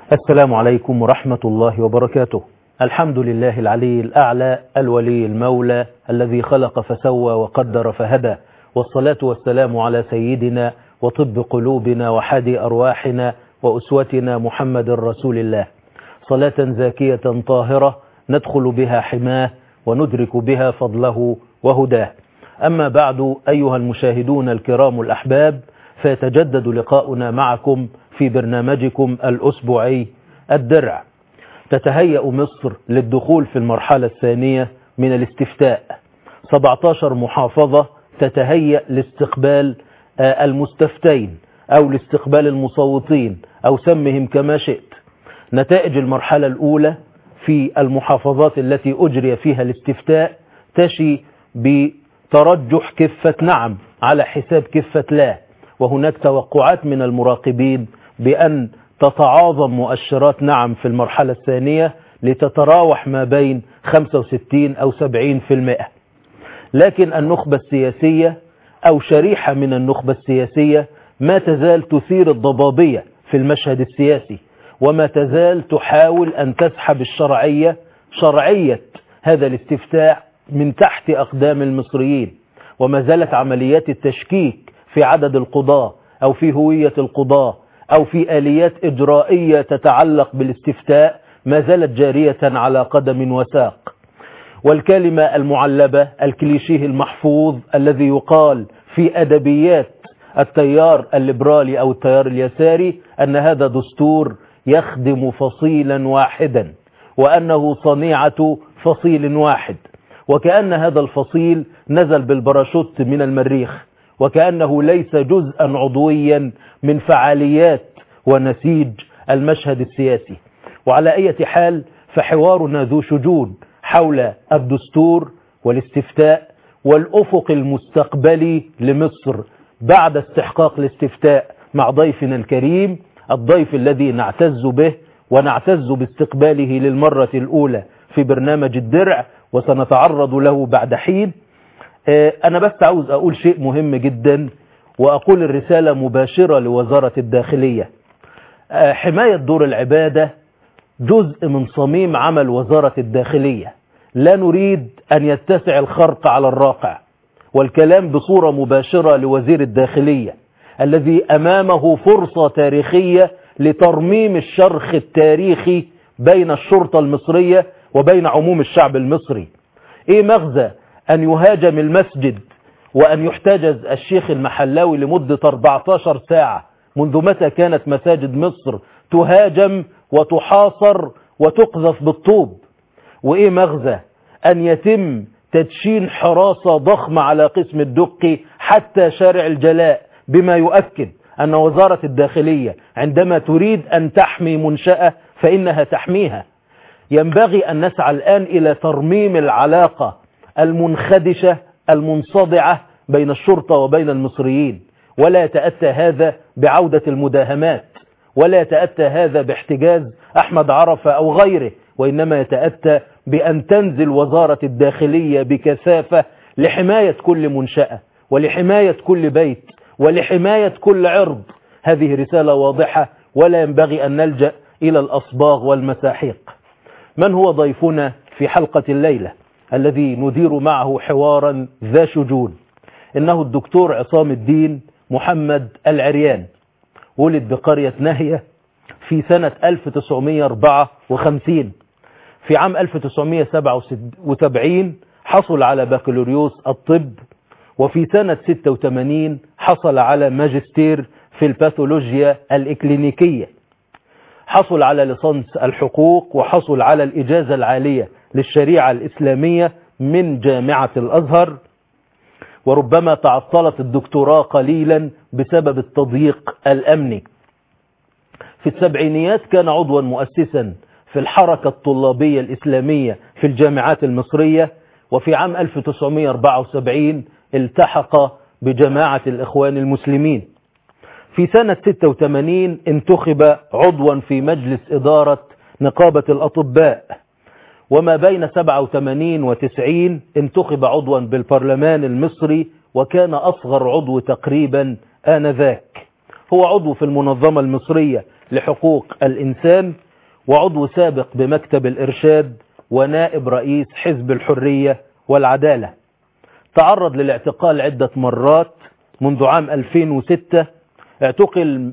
السلام عليكم ورحمة الله وبركاته. الحمد لله العلي الأعلى الولي المولى الذي خلق فسوى وقدر فهدى، والصلاة والسلام على سيدنا وطب قلوبنا وحادي أرواحنا وأسوتنا محمد رسول الله، صلاة زاكية طاهرة ندخل بها حماه وندرك بها فضله وهداه. أما بعد، أيها المشاهدون الكرام الأحباب، فيتجدد لقاؤنا معكم في برنامجكم الأسبوعي الدرع. تتهيأ مصر للدخول في المرحلة الثانية من الاستفتاء. 17 محافظة تتهيأ لاستقبال المستفتين أو لاستقبال المصوتين أو سمهم كما شئت. نتائج المرحلة الأولى في المحافظات التي أجري فيها الاستفتاء تشي بترجح كفة نعم على حساب كفة لا، وهناك توقعات من المراقبين بأن تتعاظم مؤشرات نعم في المرحلة الثانية لتتراوح ما بين 65 أو 70%. لكن النخبة السياسية أو شريحة من النخبة السياسية ما تزال تثير الضبابية في المشهد السياسي، وما تزال تحاول أن تسحب شرعية هذا الاستفتاء من تحت أقدام المصريين، وما زالت عمليات التشكيك في عدد القضاة أو في هوية القضاة أو في آليات إجرائية تتعلق بالاستفتاء ما زالت جارية على قدم وساق. والكلمة المعلبة، الكليشيه المحفوظ الذي يقال في أدبيات التيار الليبرالي أو التيار اليساري أن هذا دستور يخدم فصيلا واحدا وأنه صنيعة فصيل واحد، وكأن هذا الفصيل نزل بالباراشوت من المريخ، وكأنه ليس جزءا عضويا من فعاليات ونسيج المشهد السياسي. وعلى أي حال فحوارنا ذو شجون حول الدستور والاستفتاء والأفق المستقبلي لمصر بعد استحقاق الاستفتاء مع ضيفنا الكريم، الضيف الذي نعتز به ونعتز باستقباله للمرة الأولى في برنامج الدرع، وسنتعرض له بعد حين. أنا بس عاوز أقول شيء مهم جدا، وأقول الرسالة مباشرة لوزارة الداخلية. حماية دور العبادة جزء من صميم عمل وزارة الداخلية، لا نريد أن يتسع الخرق على الراقع، والكلام بصورة مباشرة لوزير الداخلية الذي أمامه فرصة تاريخية لترميم الشرخ التاريخي بين الشرطة المصرية وبين عموم الشعب المصري. إيه مغزى أن يهاجم المسجد وأن يحتجز الشيخ المحلاوي لمدة 14 ساعة؟ منذ متى كانت مساجد مصر تهاجم وتحاصر وتقذف بالطوب؟ وإيه مغزى أن يتم تدشين حراسة ضخمة على قسم الدقي حتى شارع الجلاء، بما يؤكد أن وزارة الداخلية عندما تريد أن تحمي منشأة فإنها تحميها. ينبغي أن نسعى الآن إلى ترميم العلاقة المنخدشة المنصدعة بين الشرطة وبين المصريين، ولا يتأتى هذا بعودة المداهمات، ولا يتأتى هذا باحتجاز أحمد عرفة أو غيره، وإنما يتأتى بأن تنزل وزارة الداخلية بكثافة لحماية كل منشأة ولحماية كل بيت ولحماية كل عرض. هذه رسالة واضحة ولا ينبغي أن نلجأ إلى الأصباغ والمساحيق. من هو ضيفنا في حلقة الليلة الذي ندير معه حوارا ذا شجون؟ إنه الدكتور عصام الدين محمد العريان. ولد بقرية نهية في سنة 1954. في عام 1977 حصل على بكالوريوس الطب، وفي سنة 86 حصل على ماجستير في الباثولوجيا الإكلينيكية. حصل على ليسانس الحقوق، وحصل على الإجازة العالية للشريعة الإسلامية من جامعة الأزهر، وربما تعطلت الدكتوراه قليلا بسبب التضييق الأمني. في السبعينيات كان عضوا مؤسسا في الحركة الطلابية الإسلامية في الجامعات المصرية، وفي عام 1974 التحق بجماعة الإخوان المسلمين. في سنة 86 انتخب عضوا في مجلس إدارة نقابة الأطباء، وما بين 87 و90 انتخب عضوا بالبرلمان المصري، وكان أصغر عضو تقريبا آنذاك. هو عضو في المنظمة المصرية لحقوق الإنسان، وعضو سابق بمكتب الإرشاد، ونائب رئيس حزب الحرية والعدالة. تعرض للاعتقال عدة مرات منذ عام 2006، اعتقل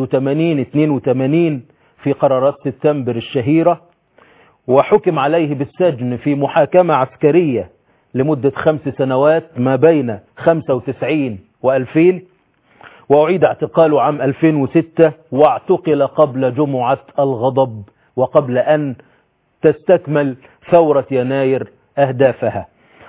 81-82 في قرارات سبتمبر الشهيرة، وحكم عليه بالسجن في محاكمة عسكرية لمدة 5 سنوات ما بين 95 و2000، وأعيد اعتقاله عام 2006 واعتقل قبل جمعة الغضب وقبل أن تستكمل ثورة يناير أهدافها.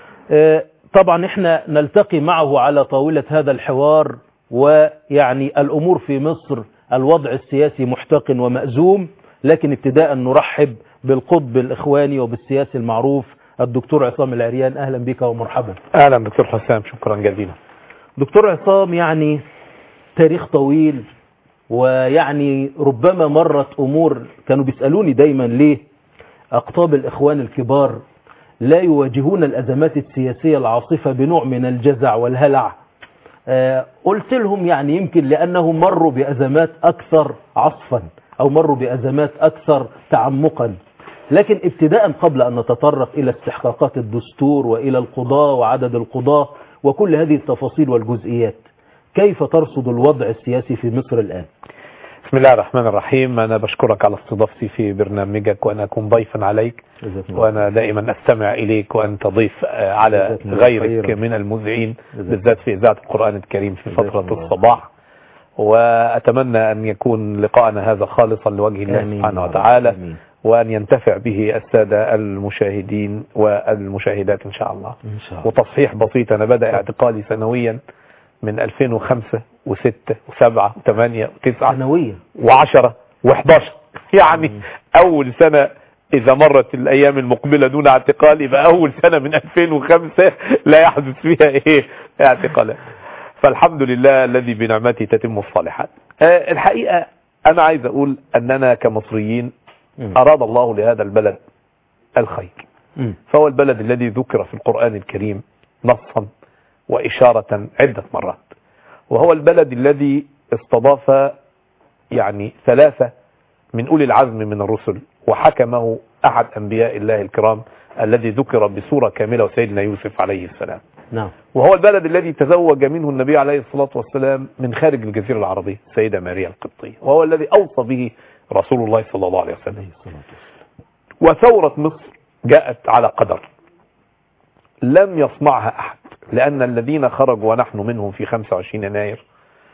طبعا احنا نلتقي معه على طاولة هذا الحوار، ويعني الأمور في مصر الوضع السياسي محتقن ومأزوم، لكن ابتداء نرحب بالقطب الإخواني وبالسياسي المعروف الدكتور عصام العريان. أهلا بك ومرحبا. أهلا دكتور حسام، شكرا جزيلا. دكتور عصام، يعني تاريخ طويل، ويعني ربما مرت أمور كانوا بيسألوني دايما ليه أقطاب الإخوان الكبار لا يواجهون الأزمات السياسية العاصفة بنوع من الجزع والهلع. قلت لهم يعني يمكن لأنهم مروا بأزمات أكثر عصفا أو مروا بأزمات أكثر تعمقا. لكن ابتداء قبل أن نتطرق إلى استحقاقات الدستور وإلى القضاء وعدد القضاة وكل هذه التفاصيل والجزئيات، كيف ترصد الوضع السياسي في مصر الآن؟ بسم الله الرحمن الرحيم. أنا بشكرك على استضافتي في برنامجك، وأنا أكون ضيفا عليك، وأنا دائما أستمع إليك وأنت ضيف على غيرك من المذيعين، بالذات في إذاعة القرآن الكريم في فترة الصباح. وأتمنى أن يكون لقاءنا هذا خالصا لوجه الله سبحانه وتعالى، وأن ينتفع به السادة المشاهدين والمشاهدات إن شاء الله. وتصحيح بسيط، أنا بدأ اعتقالي سنويا من 2005 و6 و7 و8 و9 سنويا و10 و11. يعني أول سنة إذا مرت الأيام المقبلة دون اعتقال، يبقى أول سنة من 2005 لا يحدث فيها اعتقالات. فالحمد لله الذي بنعمته تتم الصالحات. الحقيقة أنا عايز أقول أننا كمصريين أراد الله لهذا البلد الخير، فهو البلد الذي ذكر في القرآن الكريم نصا وإشارة عدة مرات، وهو البلد الذي استضاف يعني 3 من أولي العزم من الرسل، وحكمه أحد أنبياء الله الكرام الذي ذكر بصورة كاملة، وسيدنا يوسف عليه السلام. نعم. وهو البلد الذي تزوج منه النبي عليه الصلاة والسلام من خارج الجزيرة العربية السيدة ماريا القبطية، وهو الذي أوصى به رسول الله صلى الله عليه وسلم. وثورة مصر جاءت على قدر لم يصنعها أحد، لأن الذين خرجوا ونحن منهم في 25 يناير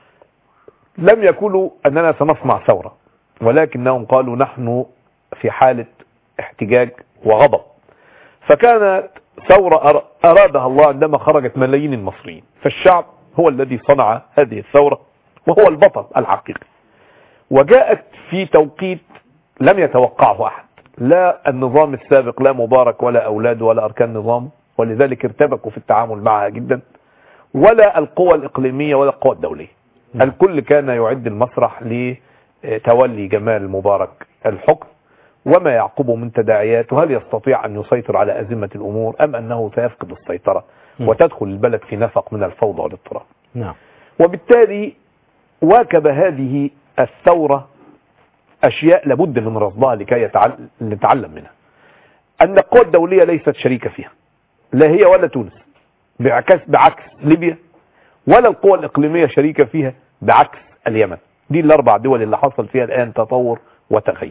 لم يقولوا أننا سنصنع ثورة، ولكنهم قالوا نحن في حالة احتجاج وغضب. فكانت ثورة أرادها الله عندما خرجت ملايين المصريين، فالشعب هو الذي صنع هذه الثورة، وهو البطل الحقيقي. وجاءت في توقيت لم يتوقعه أحد، لا النظام السابق، لا مبارك ولا أولاده ولا أركان نظام، ولذلك ارتبكوا في التعامل معها جدا، ولا القوى الإقليمية ولا القوى الدولية. الكل كان يعد المسرح لتولي جمال مبارك الحكم وما يعقبه من تداعيات، وهل يستطيع أن يسيطر على أزمة الأمور أم أنه سيفقد السيطرة وتدخل البلد في نفق من الفوضى والاضطراب. وبالتالي واكب هذه الثورة أشياء لابد من رصدها لكي نتعلم منها. أن القوى الدولية ليست شريكة فيها، لا هي ولا تونس، بعكس ليبيا، ولا القوى الإقليمية شريكة فيها بعكس اليمن. دي ال4 دول اللي حصل فيها الآن تطور وتغير،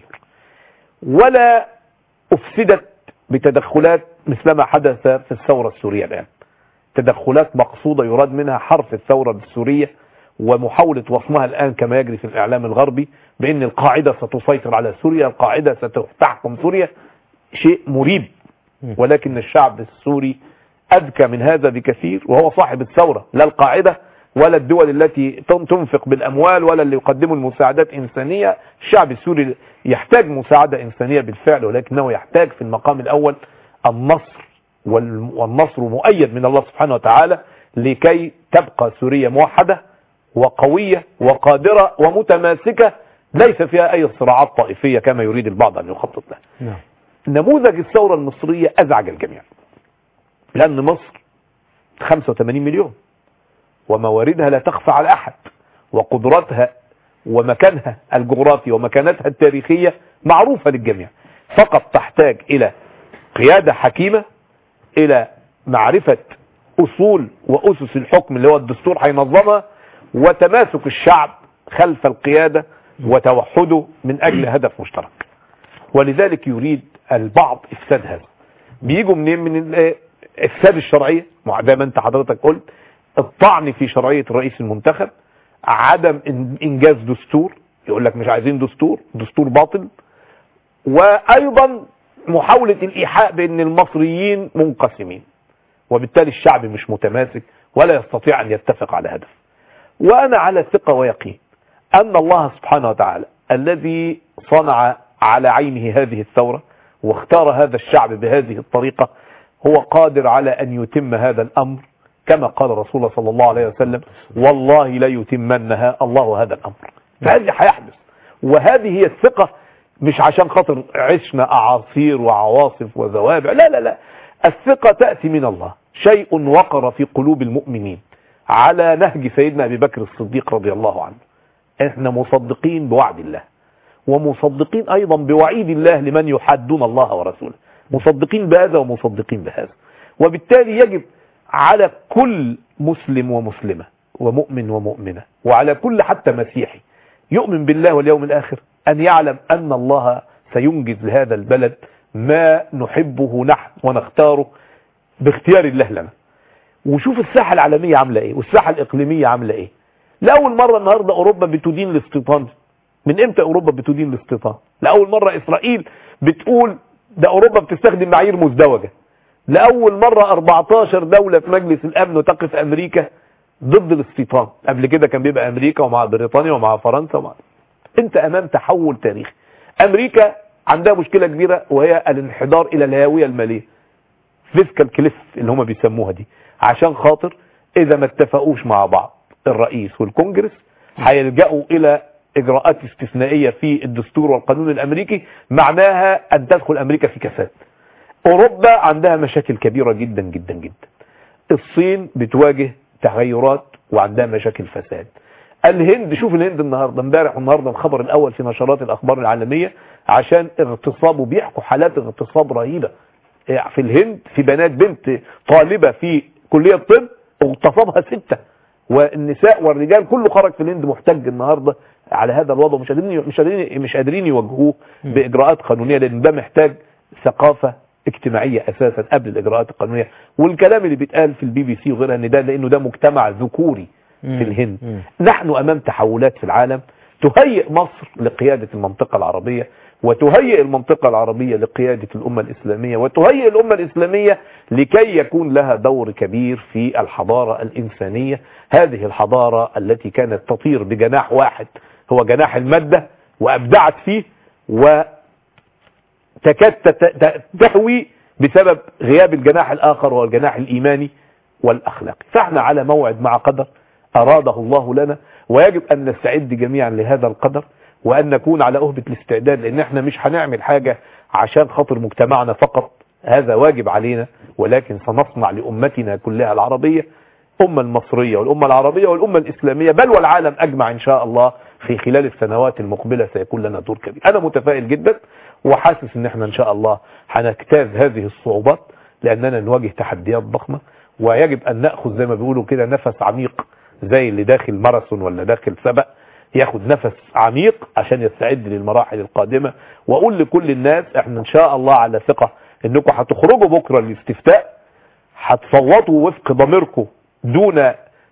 ولا أفسدت بتدخلات مثلما حدث في الثورة السورية الآن. تدخلات مقصودة يراد منها حرف الثورة السورية ومحاولة وصمها الآن كما يجري في الإعلام الغربي بأن القاعدة ستسيطر على سوريا، القاعدة ستحكم سوريا. شيء مريب، ولكن الشعب السوري أذكى من هذا بكثير، وهو صاحب الثورة، لا القاعدة ولا الدول التي تنفق بالأموال ولا اللي يقدموا المساعدات إنسانية. الشعب السوري يحتاج مساعدة إنسانية بالفعل، ولكنه يحتاج في المقام الأول النصر، والنصر مؤيد من الله سبحانه وتعالى لكي تبقى سوريا موحدة وقوية وقادرة ومتماسكة ليس فيها أي صراعات طائفية كما يريد البعض أن يخطط له. نموذج الثورة المصرية أزعج الجميع، لأن مصر 85 مليون ومواردها لا تخفى على أحد، وقدراتها ومكانها الجغرافي ومكانتها التاريخية معروفة للجميع، فقط تحتاج إلى قيادة حكيمة، إلى معرفة أصول وأسس الحكم اللي هو الدستور هينظمها، وتماسك الشعب خلف القيادة وتوحده من أجل هدف مشترك. ولذلك يريد البعض إفساد هذا. بيجوا منين؟ من إفساد الشرعية، زي ما أنت حضرتك قلت، الطعن في شرعية الرئيس المنتخب، عدم إنجاز دستور، يقول لك مش عايزين دستور باطل، وأيضا محاولة الإيحاء بأن المصريين منقسمين، وبالتالي الشعب مش متماسك ولا يستطيع أن يتفق على هدف. وأنا على ثقة ويقين أن الله سبحانه وتعالى الذي صنع على عينه هذه الثورة واختار هذا الشعب بهذه الطريقة هو قادر على أن يتم هذا الأمر، كما قال رسول الله صلى الله عليه وسلم: والله لا يتمنها الله هذا الأمر. فهذه هيحدث، وهذه هي الثقة، مش عشان خاطر عشنا أعاصير وعواصف وزوابع، لا لا لا، الثقة تأتي من الله، شيء وقر في قلوب المؤمنين على نهج سيدنا أبي بكر الصديق رضي الله عنه. احنا مصدقين بوعد الله، ومصدقين أيضا بوعيد الله لمن يحادون الله ورسوله، مصدقين بهذا ومصدقين بهذا. وبالتالي يجب على كل مسلم ومسلمة ومؤمن ومؤمنة، وعلى كل حتى مسيحي يؤمن بالله واليوم الآخر، أن يعلم أن الله سينجز لهذا البلد ما نحبه نحن ونختاره باختيار الله لنا. وشوف الساحة العالمية عاملة ايه والساحة الإقليمية عاملة ايه. لأول مرة النهاردة أوروبا بتدين الاستيطان. من امتى أوروبا بتدين الاستيطان؟ لأول مرة إسرائيل بتقول ده أوروبا بتستخدم معايير مزدوجة. لأول مرة 14 دولة في مجلس الأمن وتقف أمريكا ضد الاستيطان. قبل كده كان بيبقى أمريكا ومع بريطانيا ومع فرنسا انت أمام تحول تاريخي. أمريكا عندها مشكلة كبيرة وهي الانحدار إلى الهاوية المالية، فيسكال كليف اللي هم بيسموها دي، عشان خاطر إذا ما اتفقوش مع بعض الرئيس والكونجرس هيلجأوا إلى إجراءات استثنائية في الدستور والقانون الأمريكي، معناها أن تدخل أمريكا في كساد. أوروبا عندها مشاكل كبيرة جدا جدا جدا. الصين بتواجه تغيرات وعندها مشاكل فساد. الهند، شوف الهند النهاردة امبارح والنهاردة الخبر الأول في نشرات الأخبار العالمية عشان اغتصاب، وبيحكوا حالات اغتصاب رهيبة في الهند، في بنت طالبة في كلية طب اغتصبها 6، والنساء والرجال كله خرج في الهند محتج النهاردة على هذا الوضع. مش قادرين يواجهوه بإجراءات قانونية، لأن ده محتاج ثقافة اجتماعية أساسا قبل الإجراءات القانونية. والكلام اللي بيتقال في البي بي سي وغيرها ان ده لأنه ده مجتمع ذكوري في الهند. نحن أمام تحولات في العالم تهيئ مصر لقيادة المنطقة العربية، وتهيئ المنطقة العربية لقيادة الأمة الإسلامية، وتهيئ الأمة الإسلامية لكي يكون لها دور كبير في الحضارة الإنسانية. هذه الحضارة التي كانت تطير بجناح واحد هو جناح المادة وأبدعت فيه، وتكاد تهوي بسبب غياب الجناح الآخر وهو الجناح الإيماني والأخلاقي. فاحنا على موعد مع قدر أراده الله لنا، ويجب أن نستعد جميعا لهذا القدر، وأن نكون على أهبة الاستعداد، لأن احنا مش هنعمل حاجة عشان خاطر مجتمعنا فقط، هذا واجب علينا، ولكن سنصنع لأمتنا كلها العربية، الأمة المصرية والأمة العربية والأمة الإسلامية، بل والعالم أجمع إن شاء الله. في خلال السنوات المقبلة سيكون لنا دور كبير. أنا متفائل جدا، وحاسس ان احنا ان شاء الله هنجتاز هذه الصعوبات، لأننا نواجه تحديات ضخمة، ويجب أن نأخذ زي ما بيقولوا كده نفس عميق، زي اللي داخل ماراثون ولا داخل سبق، ياخد نفس عميق عشان يستعد للمراحل القادمة. وأقول لكل الناس احنا ان شاء الله على ثقة انكم هتخرجوا بكرة للاستفتاء، هتصوتوا وفق ضميركم دون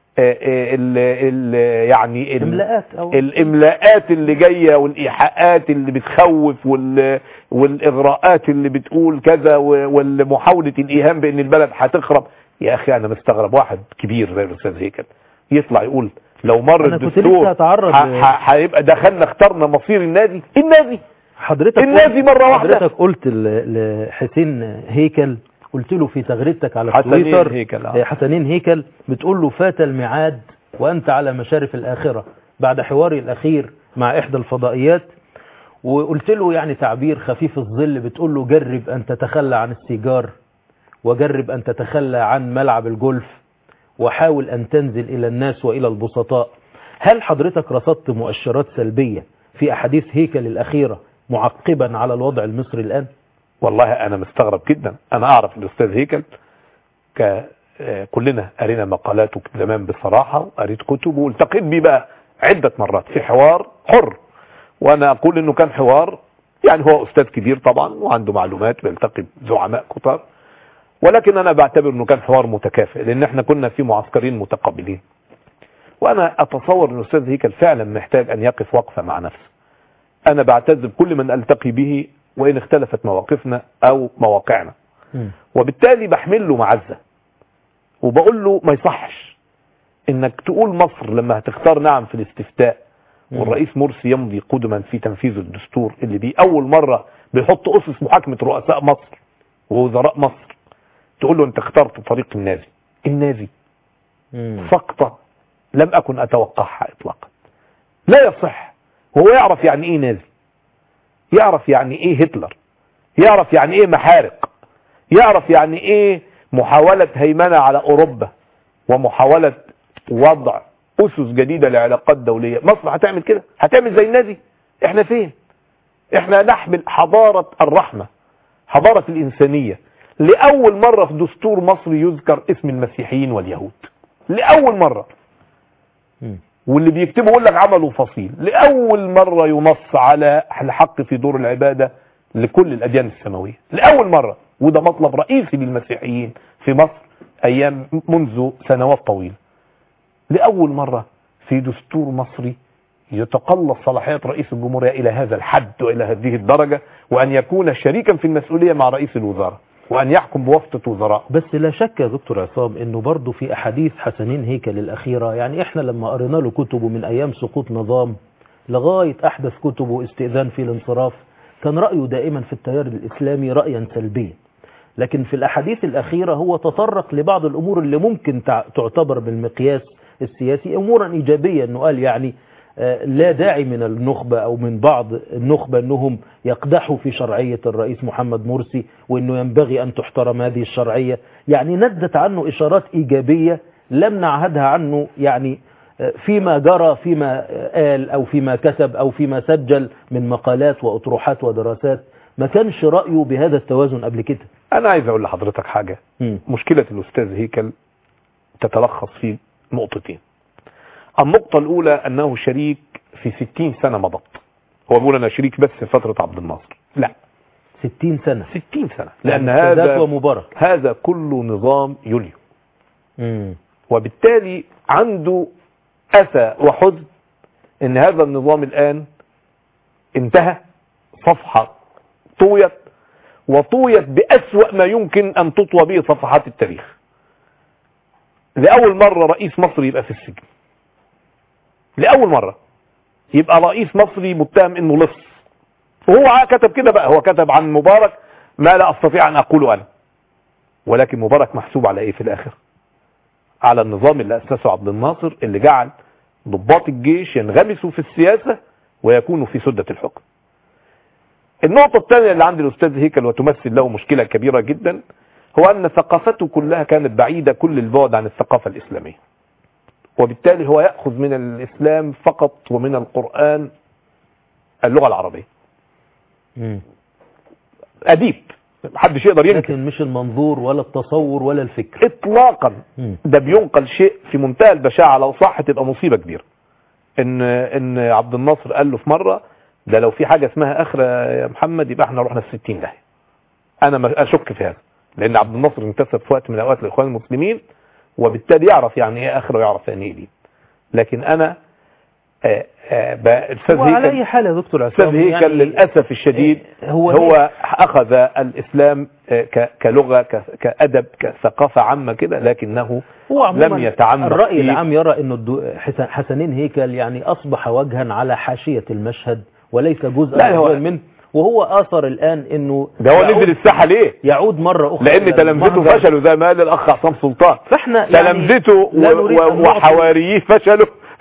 يعني الإملاءات اللي جاية والإيحاءات اللي بتخوف والإغراءات اللي بتقول كذا والمحاولة الإيهام بأن البلد هتخرب. يا أخي أنا مستغرب واحد كبير زي الأستاذ هيكل يطلع يقول لو مر الدستور هيبقى دخلنا اخترنا مصير النادي النادي مرة واحدة. حضرتك قلت لحسين هيكل، قلت له في تغريدتك على تويتر حسنين هيكل بتقول له فات الميعاد وأنت على مشارف الآخرة، بعد حواري الأخير مع إحدى الفضائيات، وقلت له يعني تعبير خفيف الظل، بتقول له جرب أن تتخلى عن السيجار، وجرب أن تتخلى عن ملعب الجولف، وحاول أن تنزل إلى الناس وإلى البسطاء. هل حضرتك رصدت مؤشرات سلبية في أحاديث هيكل الأخيرة معقبا على الوضع المصري الآن؟ والله أنا مستغرب جدا. أنا أعرف الأستاذ هيكل كلنا قرينا مقالاته زمان بصراحة، وقريت كتبه والتقيت بيه بقى عدة مرات في حوار حر، وأنا أقول إنه كان حوار يعني هو أستاذ كبير طبعا وعنده معلومات بيلتقي بزعماء كتار، ولكن أنا بعتبر إنه كان حوار متكافئ لأن احنا كنا في معسكرين متقابلين. وأنا أتصور إن الأستاذ هيكل فعلا محتاج أن يقف وقفة مع نفسه. أنا بعتذر بكل من ألتقي به وإن اختلفت مواقفنا أو مواقعنا، وبالتالي بحمل له معزة وبقول له ما يصحش إنك تقول مصر لما هتختار نعم في الاستفتاء والرئيس مرسي يمضي قدما في تنفيذ الدستور اللي بيه أول مرة بيحط أسس محاكمة رؤساء مصر ووزراء مصر، تقول له أنت اخترت طريق النازي سقطة لم أكن أتوقعها إطلاقا. لا يصح. هو يعرف يعني إيه نازي، يعرف يعني إيه هتلر، يعرف يعني إيه محارق، يعرف يعني إيه محاولة هيمنة على أوروبا ومحاولة وضع أسس جديدة لعلاقات دولية. مصر هتعمل كده؟ هتعمل زي النازي؟ احنا فين؟ احنا نحمل حضارة الرحمة، حضارة الإنسانية. لأول مرة في دستور مصري يذكر اسم المسيحيين واليهود، لأول مرة. واللي بيكتبه يقول لك عملوا فصيل. لأول مرة ينص على الحق في دور العبادة لكل الأديان السماوية، لأول مرة. وده مطلب رئيسي للمسيحيين في مصر أيام منذ سنوات طويلة. لأول مرة في دستور مصري يتقلص صلاحيات رئيس الجمهورية إلى هذا الحد وإلى هذه الدرجة، وأن يكون شريكا في المسؤولية مع رئيس الوزراء وأن يحكم بواسطة وزراء. بس لا شك يا دكتور عصام انه برضه في احاديث حسنين هيكل الاخيرة، يعني احنا لما قرينا له كتبه من ايام سقوط نظام لغاية احدث كتبه استئذان في الانصراف، كان رأيه دائما في التيار الاسلامي رأيا سلبيا. لكن في الاحاديث الاخيرة هو تطرق لبعض الامور اللي ممكن تعتبر بالمقياس السياسي امورا ايجابية، انه قال يعني لا داعي من النخبة أو من بعض النخبة أنهم يقدحوا في شرعية الرئيس محمد مرسي، وأنه ينبغي أن تحترم هذه الشرعية. يعني ندت عنه إشارات إيجابية لم نعهدها عنه يعني فيما جرى، فيما قال أو فيما كتب أو فيما سجل من مقالات وأطروحات ودراسات. ما كانش رأيه بهذا التوازن قبل كده. أنا عايز أقول لحضرتك حاجة. مشكلة الأستاذ هيكل تتلخص في نقطتين. النقطة الأولى أنه شريك في 60 سنة مضت. هو بيقول أنا شريك بس في فترة عبد الناصر. لا، 60 سنة 60 سنة، لأن هذا كله نظام يوليو. وبالتالي عنده أسى وحزن أن هذا النظام الآن انتهى، صفحة طويت، وطويت بأسوأ ما يمكن أن تطوى به صفحات التاريخ. لأول مرة رئيس مصر يبقى في السجن، لأول مرة يبقى رئيس مصري متهم انه لص. وهو كتب كده بقى، هو كتب عن مبارك ما لا استطيع ان اقوله انا. ولكن مبارك محسوب على ايه في الاخر؟ على النظام اللي اسسه عبد الناصر، اللي جعل ضباط الجيش ينغمسوا في السياسة ويكونوا في سدة الحكم. النقطة الثانية اللي عند الأستاذ هيكل وتمثل له مشكلة كبيرة جدا، هو أن ثقافته كلها كانت بعيدة كل البعد عن الثقافة الإسلامية. وبالتالي هو يأخذ من الإسلام فقط ومن القرآن اللغة العربية. أديب، محدش يقدر ينكر، لكن مش المنظور ولا التصور ولا الفكر إطلاقا. ده بينقل شيء في منتهى البشاعة، لو صح تبقى مصيبة كبيرة. إن عبد الناصر قال له في مرة، ده لو في حاجة اسمها آخرة يا محمد يبقى احنا رحنا في 60 داهية. أنا ما أشك في هذا، لأن عبد الناصر انتسب في وقت من الأوقات للإخوان المسلمين، وبالتالي يعرف يعني ايه اخره ويعرف يعني ايه دين. لكن انا الاستاذ هيكل وعلى اي حال يا دكتور عصام يعني للاسف الشديد هو اخذ الاسلام كلغه كادب كثقافه عامه كده، لكنه لم يتعمق. الراي العام يرى انه حسنين هيكل يعني اصبح وجها على حاشيه المشهد وليس جزءا منه، وهو آثر الآن انه ده هو نزل الساحة ليه؟ يعود مرة أخرى لأن تلامذته فشلوا زي ما قال الأخ عصام سلطان. فاحنا تلامذته وحواريه فشلوا،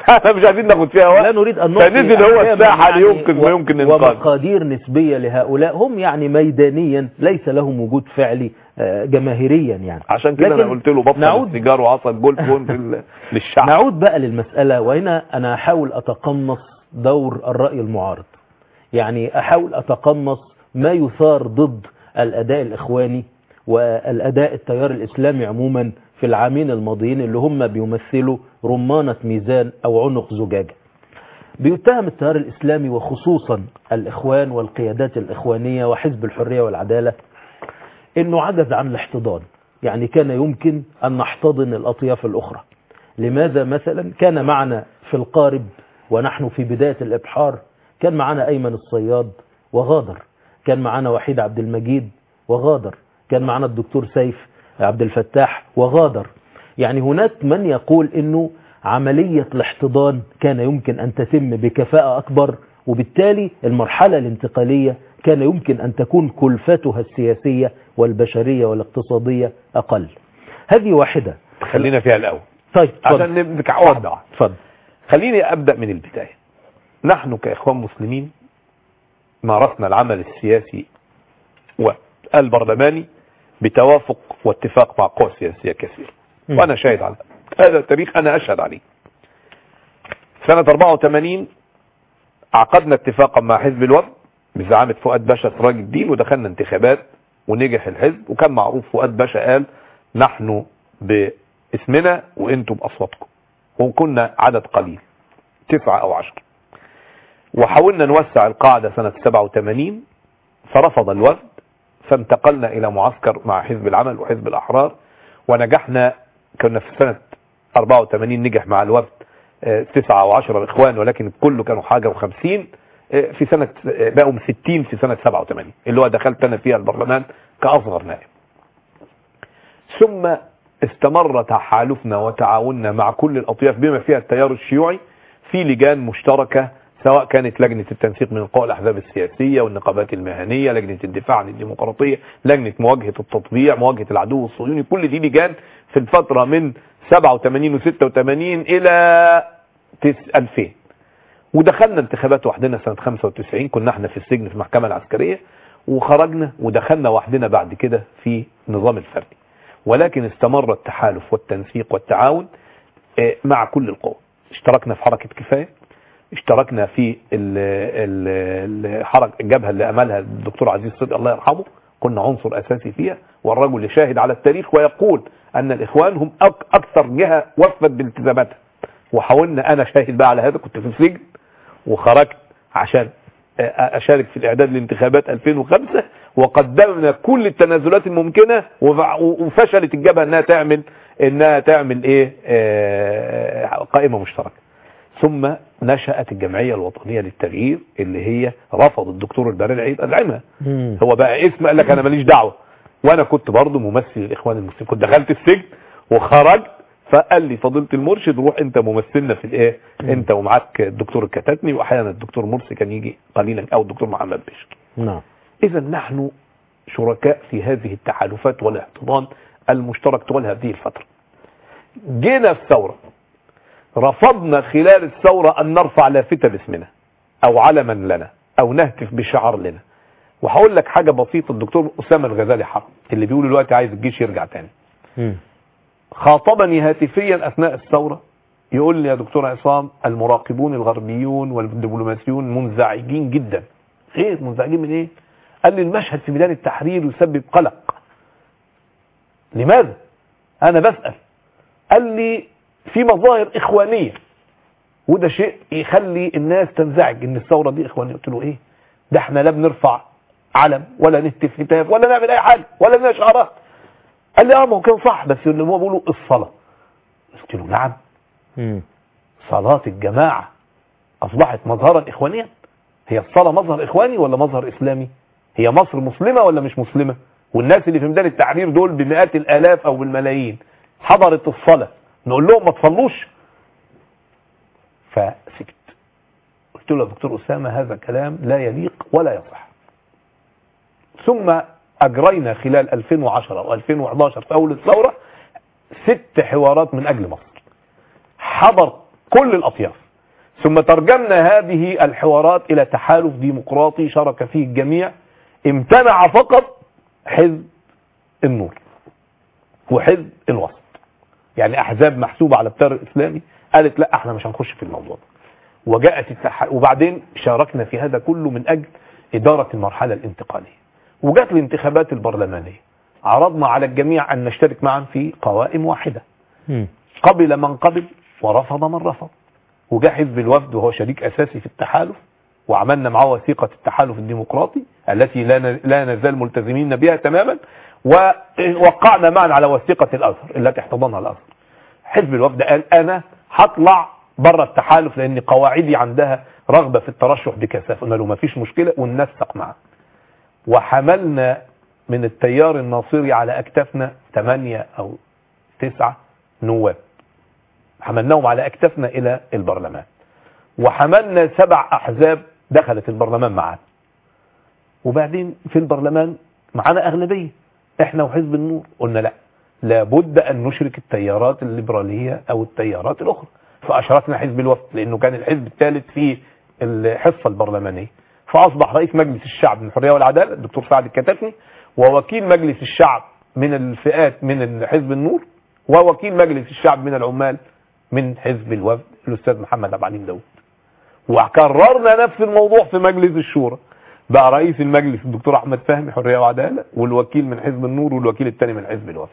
احنا مش عايزين ناخد فيها وقت، لا نريد أن نعطي فنزل هو الساحة يعني لينقذ ما يمكن إنقاذه. ومقادير نسبية لهؤلاء هم يعني ميدانيا ليس لهم وجود فعلي جماهيريا يعني. عشان كده انا قلت له بطل السيجار وعصا الجولف للشعب. نعود بقى للمسألة، وهنا أنا أحاول أتقمص دور الرأي المعارض، يعني أحاول أتقمص ما يثار ضد الأداء الإخواني والأداء التيار الإسلامي عموما في العامين الماضيين اللي هم بيمثلوا رمانة ميزان أو عنق زجاجة. بيتهم التيار الإسلامي وخصوصا الإخوان والقيادات الإخوانية وحزب الحرية والعدالة إنه عجز عن الاحتضان، يعني كان يمكن أن نحتضن الأطياف الأخرى. لماذا مثلا كان معنا في القارب ونحن في بداية الإبحار كان معنا أيمن الصياد وغادر، كان معنا وحيد عبد المجيد وغادر، كان معنا الدكتور سيف عبد الفتاح وغادر. يعني هناك من يقول إنه عملية الاحتضان كان يمكن أن تتم بكفاءة أكبر، وبالتالي المرحلة الانتقالية كان يمكن أن تكون كلفتها السياسية والبشرية والاقتصادية أقل. هذه واحدة خلينا فيها الأول. طيب عشان نبدأ واحدة واحدة. اتفضل. خليني أبدأ من البداية. نحن كإخوان مسلمين مارسنا العمل السياسي والبرلماني بتوافق واتفاق مع قوى سياسية كثيرة، وأنا شاهد على هذا التاريخ، أنا أشهد عليه. سنة 84 عقدنا اتفاقا مع حزب الوفد بزعامة فؤاد باشا سراج الدين، ودخلنا انتخابات ونجح الحزب، وكان معروف فؤاد باشا قال نحن باسمنا وانتم بأصواتكم، وكنا عدد قليل 9 أو 10. وحاولنا نوسع القاعدة سنة 87 فرفض الوفد، فانتقلنا إلى معسكر مع حزب العمل وحزب الأحرار ونجحنا. كنا في سنة 84 نجح مع الوفد 9 أو 10 إخوان، ولكن كله كانوا حاجة و50. في سنة بقوا 60 في سنة 87 اللي هو دخلت أنا فيها البرلمان كأصغر نائب. ثم استمر تحالفنا وتعاوننا مع كل الأطياف بما فيها التيار الشيوعي في لجان مشتركة، سواء كانت لجنة التنسيق من قوى الأحزاب السياسية والنقابات المهنية، لجنة الدفاع عن الديمقراطية، لجنة مواجهة التطبيع، مواجهة العدو الصهيوني. كل دي لجان في الفترة من 87 و86 إلى 2000. ودخلنا انتخابات وحدنا سنة 95، كنا احنا في السجن في المحكمة العسكرية، وخرجنا ودخلنا وحدنا بعد كده في نظام الفردي. ولكن استمر التحالف والتنسيق والتعاون مع كل القوى. اشتركنا في حركة كفاية، اشتركنا في الحركة الجبهة اللي أملها الدكتور عزيز صدق الله يرحمه، كنا عنصر أساسي فيها، والرجل اللي شاهد على التاريخ ويقول أن الإخوان هم أكثر جهة وفت بالتزاماتها. وحاولنا، أنا شاهد بقى على هذا، كنت في السجن وخرجت عشان أشارك في الإعداد لانتخابات 2005، وقدمنا كل التنازلات الممكنة، وفشلت الجبهة انها تعمل قائمة مشتركة. ثم نشأت الجمعية الوطنية للتغيير اللي هي رفض الدكتور البراري العيد أدعمها. هو بقى اسم قال لك أنا ماليش دعوة، وأنا كنت برضو ممثل الإخوان المسلمين، كنت دخلت السجن وخرجت، فقال لي فضيلة المرشد روح انت ممثلنا في انت ومعاك الدكتور الكتاتني، واحيانا الدكتور مرسي كان يجي قليلا، او الدكتور محمد بشر. نعم. اذا نحن شركاء في هذه التحالفات والاحتضان المشترك طوال هذه الفترة. جينا الثورة، رفضنا خلال الثورة ان نرفع لافتة باسمنا او علما لنا او نهتف بشعار لنا. وهقول لك حاجة بسيطة، الدكتور أسامة الغزالي حرب اللي بيقول دلوقتي عايز الجيش يرجع تاني، خاطبني هاتفيا أثناء الثورة، يقول لي يا دكتور عصام المراقبون الغربيون والدبلوماسيون منزعجين جدا. غير منزعجين من ايه؟ قال لي المشهد في ميدان التحرير يسبب قلق. لماذا؟ انا بسأل. قال لي في مظاهر اخوانية، وده شيء يخلي الناس تنزعج ان الثورة دي اخوانية. قلت له ايه ده؟ احنا لا بنرفع علم ولا نهتف هتاف ولا نعمل اي حاجة ولا لنا شعارات. قال لي ما هو كان صح، بس اللي هو بيقولوا الصلاة. قلت له نعم، صلاة الجماعة أصبحت مظهرا إخوانيا؟ هي الصلاة مظهر إخواني ولا مظهر إسلامي؟ هي مصر مسلمة ولا مش مسلمة؟ والناس اللي في ميدان التحرير دول بمئات الآلاف أو بالملايين حضرت الصلاة، نقول لهم ما تصلوش؟ فسكت. قلت له يا دكتور أسامة هذا كلام لا يليق ولا يصح. ثم أجرينا خلال 2010 أو 2011 في أول الثورة 6 حوارات من أجل مصر. حضر كل الأطياف. ثم ترجمنا هذه الحوارات إلى تحالف ديمقراطي شارك فيه الجميع. امتنع فقط حزب النور وحزب الوسط، يعني أحزاب محسوبة على التيار الإسلامي قالت لا احنا مش هنخش في الموضوع ده. وجاءت وبعدين شاركنا في هذا كله من أجل إدارة المرحلة الانتقالية. وجات الانتخابات البرلمانية، عرضنا على الجميع أن نشترك معا في قوائم واحدة. قبل من قبل ورفض من رفض. وجاء حزب الوفد وهو شريك أساسي في التحالف، وعملنا معه وثيقة التحالف الديمقراطي التي لا نزال ملتزمين بها تماما، ووقعنا معا على وثيقة الأزهر التي احتضنها الأزهر. حزب الوفد قال أنا هطلع بره التحالف لأن قواعدي عندها رغبة في الترشح بكثافة. قلنا له ما فيش مشكلة وننسق معه. وحملنا من التيار الناصري على أكتافنا 8 أو 9 نواب، حملناهم على أكتافنا إلى البرلمان. وحملنا 7 أحزاب دخلت البرلمان معنا. وبعدين في البرلمان معنا أغلبية احنا وحزب النور. قلنا لا، لابد أن نشرك التيارات الليبرالية أو التيارات الأخرى. فأشركنا حزب الوفد لأنه كان الحزب الثالث في الحصة البرلمانية. فأصبح رئيس مجلس الشعب من الحرية والعدالة الدكتور سعد الكتاتني، ووكيل مجلس الشعب من الفئات من حزب النور، ووكيل مجلس الشعب من العمال من حزب الوفد الأستاذ محمد عبد العليم داود. وكررنا نفس الموضوع في مجلس الشورى، بقى رئيس المجلس الدكتور أحمد فهمي حرية وعدالة، والوكيل من حزب النور والوكيل الثاني من حزب الوفد.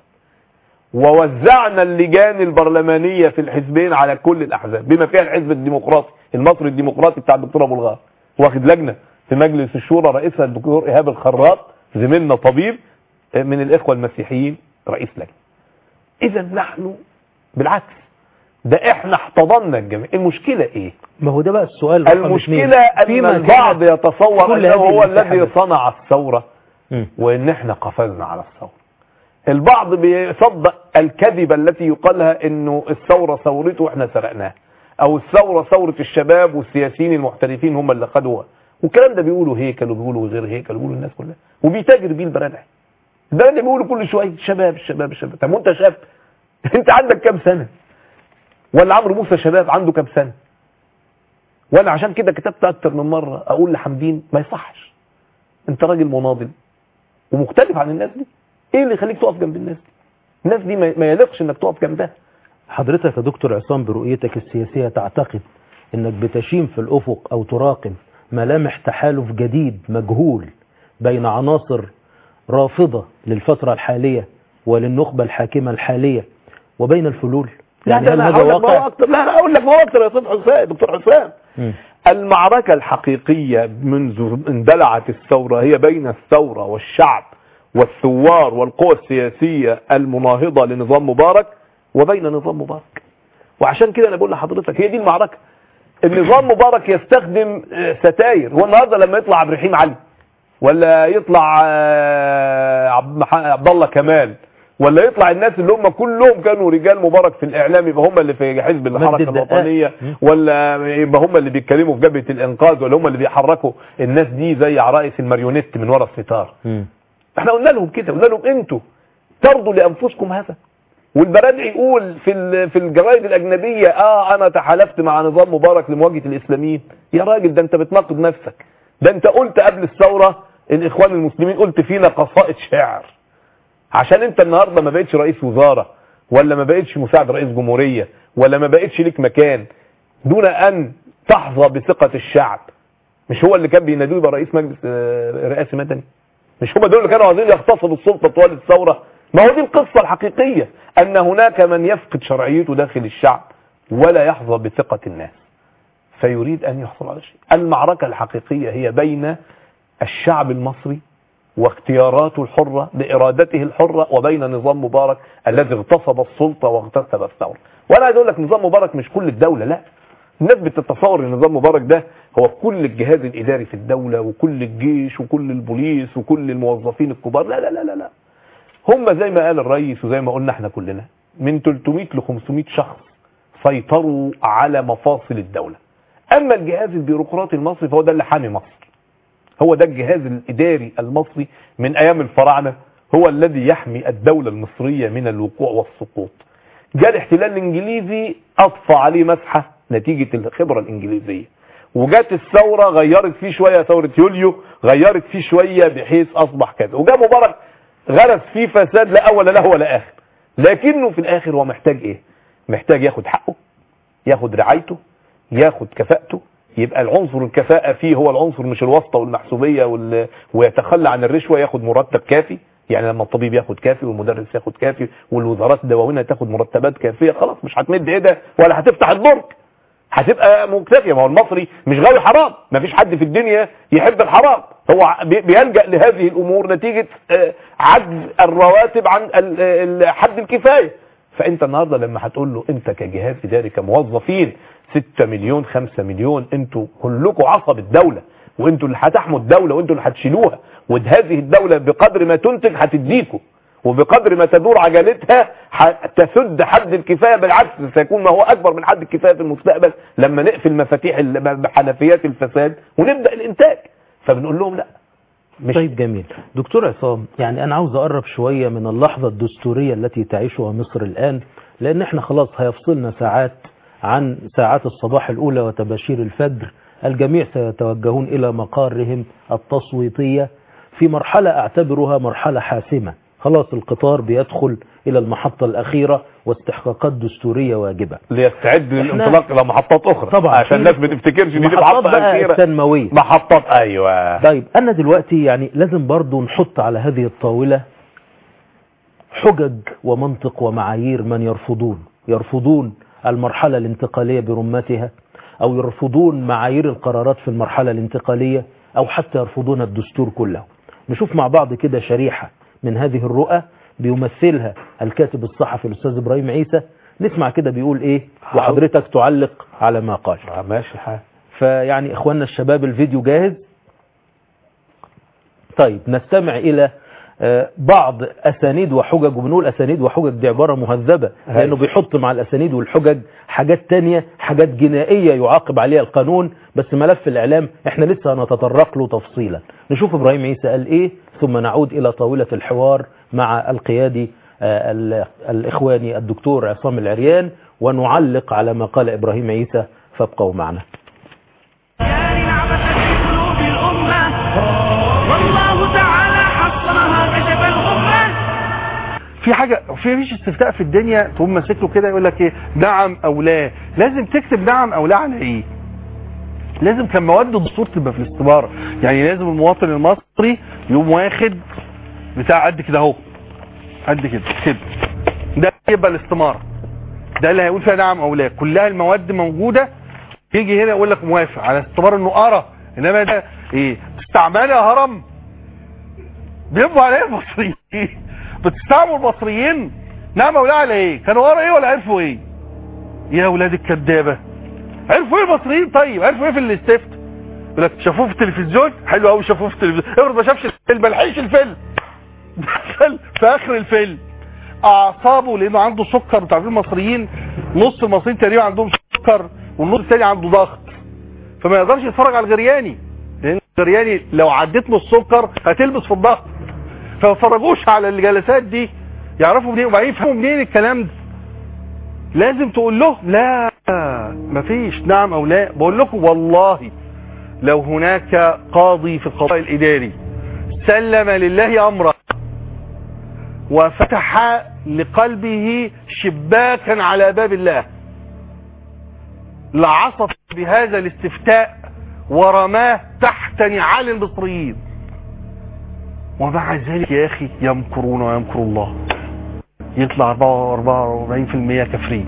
ووزعنا اللجان البرلمانية في الحزبين على كل الأحزاب بما فيها الحزب الديمقراطي المصري الديمقراطي بتاع الدكتور أبو الغار، واخد لجنة في مجلس الشورى رئيسها الدكتور إيهاب الخراط زميلنا طبيب من الإخوة المسيحيين رئيس لجنة. إذا نحن بالعكس، ده احنا احتضننا الجميع. المشكلة ايه؟ ما هو ده بقى السؤال. المشكلة ان البعض يتصور انه هو الذي صنع الثورة وان احنا قفزنا على الثورة. البعض بيصدق الكذبة التي يقالها انه الثورة ثورته واحنا سرقناها، او الثورة ثورة الشباب والسياسيين المحترفين هم اللي خدوها. والكلام ده بيقولوا هيكل وبيقولوا غير هيكل وبيقولوا الناس كلها، وبيتاجر بيه البرادعي. البرادعي بيقولوا كل شوية شباب الشباب الشباب. طب وانت شاب؟ انت عندك كام سنة؟ ولا عمرو موسى شباب عنده كام سنة؟ وانا عشان كده كتبت اكتر من مرة اقول لحمدين ما يصحش، انت راجل مناضل ومختلف عن الناس دي، ايه اللي يخليك تقف جنب الناس دي؟ الناس دي ما يليقش انك تقف جنبها. حضرتك يا دكتور عصام برؤيتك السياسية تعتقد انك بتشيم في الافق او تراقب ملامح تحالف جديد مجهول بين عناصر رافضة للفترة الحالية وللنخبة الحاكمة الحالية وبين الفلول؟ يعني هل هذا واقع؟ لا اقول لك ما هو اكتر يا دكتور حسام. المعركة الحقيقية منذ اندلعت الثورة هي بين الثورة والشعب والثوار والقوى السياسية المناهضة لنظام مبارك وبين نظام مبارك. وعشان كده انا بقول لحضرتك هي دي المعركة. النظام مبارك يستخدم ستاير. هو النهارده لما يطلع عبد الرحيم علي ولا يطلع عبد الله كمال ولا يطلع الناس اللي هم كلهم كانوا رجال مبارك في الاعلام يبقى هم اللي في حزب الحركه الوطنيه، ولا يبقى هم اللي بيتكلموا في جبهه الانقاذ، ولا هم اللي بيحركوا الناس دي زي عرائس الماريونيت من ورا الستار. احنا قلنا لهم كده، قلنا لهم انتوا ترضوا لانفسكم هذا؟ والبرادعي يقول في الجرايد الاجنبيه انا تحالفت مع نظام مبارك لمواجهه الاسلاميين. يا راجل ده انت بتناقض نفسك. ده انت قلت قبل الثوره الاخوان المسلمين قلت فينا قصائد شعر، عشان انت النهارده ما بقتش رئيس وزاره ولا ما بقتش مساعد رئيس جمهوريه ولا ما بقتش ليك مكان دون ان تحظى بثقه الشعب. مش هو اللي كان بينادوه يبقى رئيس مجلس رئاسي مدني؟ مش هم دول اللي كانوا عايزين يغتصبوا السلطه طوال الثوره؟ ما هو دي القصه الحقيقيه، ان هناك من يفقد شرعيته داخل الشعب ولا يحظى بثقه الناس فيريد ان يحصل على شيء. المعركه الحقيقيه هي بين الشعب المصري واختياراته الحرة لإرادته الحرة وبين نظام مبارك الذي اغتصب السلطة واغتصب الثورة. وأنا عايز أقول لك نظام مبارك مش كل الدولة، لا. الناس بتتصور ان نظام مبارك ده هو كل الجهاز الإداري في الدولة وكل الجيش وكل البوليس وكل الموظفين الكبار. لا لا لا لا لا. هم زي ما قال الرئيس وزي ما قلنا احنا كلنا من 300 ل 500 شخص سيطروا على مفاصل الدولة. أما الجهاز البيروقراطي المصري فهو ده اللي حامي مصر. هو ده الجهاز الإداري المصري من أيام الفراعنة، هو الذي يحمي الدولة المصرية من الوقوع والسقوط. جاء الاحتلال الإنجليزي أطفى عليه مسحة نتيجة الخبرة الإنجليزية. وجات الثورة غيرت فيه شوية، ثورة يوليو غيرت فيه شوية بحيث أصبح كذا. وجاء مبارك غرس فيه فساد لا أول له ولا آخر، لكنه في الآخر هو محتاج إيه؟ محتاج ياخد حقه، ياخد رعايته، ياخد كفاءته. يبقى العنصر الكفاءة فيه هو العنصر مش الواسطة والمحسوبية ويتخلى عن الرشوة، ياخد مرتب كافي. يعني لما الطبيب ياخد كافي والمدرس ياخد كافي والوزارات الدواوينة تاخد مرتبات كافية، خلاص مش هتمد ايدها ولا هتفتح الدرج، هتبقى مكتفية. ما هو المصري مش غاوي حرام، ما فيش حد في الدنيا يحب الحرام، هو بيلجأ لهذه الامور نتيجة عجز الرواتب عن حد الكفاية. فانت النهاردة لما هتقول له انت كجهاز اداري كموظفين 6 مليون 5 مليون انتوا كلكم عصب الدولة، وانتوا اللي هتحموا الدولة وانتوا اللي هتشيلوها، وهذه الدولة بقدر ما تنتج هتديكم، وبقدر ما تدور عجلتها تسد حد الكفاية، بالعكس سيكون ما هو أكبر من حد الكفاية في المستقبل لما نقفل مفاتيح حنفيات الفساد ونبدأ الإنتاج. فبنقول لهم لا. طيب جميل. دكتور عصام، يعني أنا عاوز أقرب شوية من اللحظة الدستورية التي تعيشها مصر الآن، لأن احنا خلاص هيفصلنا ساعات عن ساعات الصباح الأولى وتباشير الفجر. الجميع سيتوجهون إلى مقارهم التصويتية في مرحلة أعتبرها مرحلة حاسمة. خلاص القطار بيدخل إلى المحطة الأخيرة واستحقاقات دستورية واجبة ليستعد للانطلاق إلى محطات أخرى طبعا، عشان الناس ما تفتكرش دي محطة أخيرة تنموية، محطات. أيوة. طيب أنا دلوقتي يعني لازم برضو نحط على هذه الطاولة حجج ومنطق ومعايير من يرفضون المرحلة الانتقالية برمتها، أو يرفضون معايير القرارات في المرحلة الانتقالية، أو حتى يرفضون الدستور كله. نشوف مع بعض كده شريحة من هذه الرؤى بيمثلها الكاتب الصحفي الأستاذ إبراهيم عيسى. نسمع كده بيقول إيه وحضرتك تعلق على ما قال. ماشي الحال. فيعني إخواننا الشباب الفيديو جاهز. طيب نستمع إلى بعض أسانيد وحجج، وبنقول أسانيد وحجج دي عبارة مهذبة لأنه بيحط مع الأسانيد والحجج حاجات تانية، حاجات جنائية يعاقب عليها القانون، بس ملف الإعلام احنا لسه هنتطرق له تفصيلا. نشوف إبراهيم عيسى قال إيه ثم نعود إلى طاولة الحوار مع القيادي الإخواني الدكتور عصام العريان ونعلق على ما قال إبراهيم عيسى، فابقوا معنا. في حاجة فيش استفتاء في الدنيا تقوم ماسك له كده يقول لك ايه نعم او لا. لازم تكتب نعم او لا على ايه. لازم كان مواد الدستور تبقى في الاستمارة. يعني لازم المواطن المصري يقوم واخد بتاع قد كده اهو، قد كده كده، ده يبقى الاستمارة، ده اللي هيقول فيها نعم او لا. كلها المواد موجودة. يجي هنا يقول لك موافق على استمارة انه ارى، انما ده ايه استعمال يا هرم بيبقوا عليه المصريين. بتستعملوا المصريين نعم او لا على ايه؟ كانوا ورا ايه ولا عرفوا ايه؟ يا اولاد الكدابه، عرفوا ايه المصريين؟ طيب عرفوا ايه في الاستفتاء؟ يقول لك شافوه في التلفزيون، حلو قوي شافوه في التلفزيون، افرض ما شافش الفيلم، ما لحقش الفيلم، دخل في اخر الفيلم اعصابه لانه عنده سكر. انتوا عارفين المصريين نص المصريين تقريبا عندهم سكر والنص الثاني عنده ضغط، فما يقدرش يتفرج على الغرياني، لان الغرياني لو عديت له السكر هتلبس في الضغط. فما فرجوش على الجلسات دي يعرفوا منين وبعدين يفهموا منين الكلام ده. لازم تقول له لا مفيش نعم او لا. بقول لكم والله لو هناك قاضي في القضاء الاداري سلم لله امره وفتح لقلبه شباكا على باب الله لعصف بهذا الاستفتاء ورماه تحت نعال المصريين. ومع ذلك يا اخي يمكرون ويمكر الله، يطلع 44% كافرين.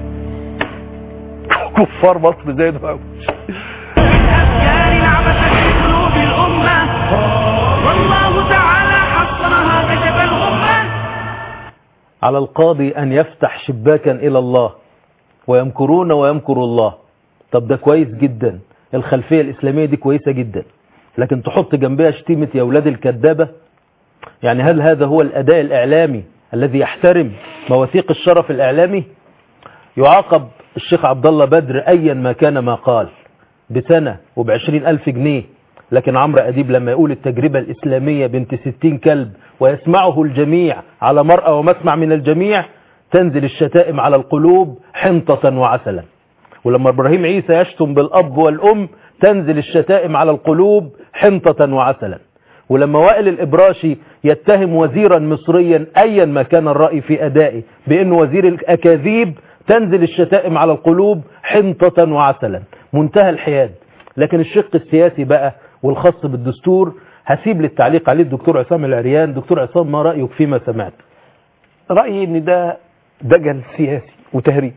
كفار مصر زي ده. الافكار لعبت في قلوب الامه والله تعالى حصنها كتب الغمه. على القاضي ان يفتح شباكا الى الله ويمكرون ويمكر الله. طب ده كويس جدا، الخلفيه الاسلاميه دي كويسه جدا، لكن تحط جنبها شتيمه يا اولاد الكذابه. يعني هل هذا هو الأداء الإعلامي الذي يحترم مواثيق الشرف الإعلامي؟ يعاقب الشيخ عبد الله بدر أيا ما كان ما قال بسنة وب20,000 جنيه، لكن عمرو أديب لما يقول التجربة الإسلامية بنت 60 كلب ويسمعه الجميع على مرأى ومسمع من الجميع، تنزل الشتائم على القلوب حنطة وعسلا. ولما إبراهيم عيسى يشتم بالأب والأم تنزل الشتائم على القلوب حنطة وعسلا. ولما وائل الإبراشي يتهم وزيرا مصريا أيا ما كان الرأي في أدائه بأنه وزير الأكاذيب تنزل الشتائم على القلوب حنطة وعسلا. منتهى الحياد. لكن الشق السياسي بقى والخاص بالدستور هسيب للتعليق عليه الدكتور عصام العريان. دكتور عصام، ما رأيك فيما سمعت؟ رأيي ان ده دجل سياسي وتهريج،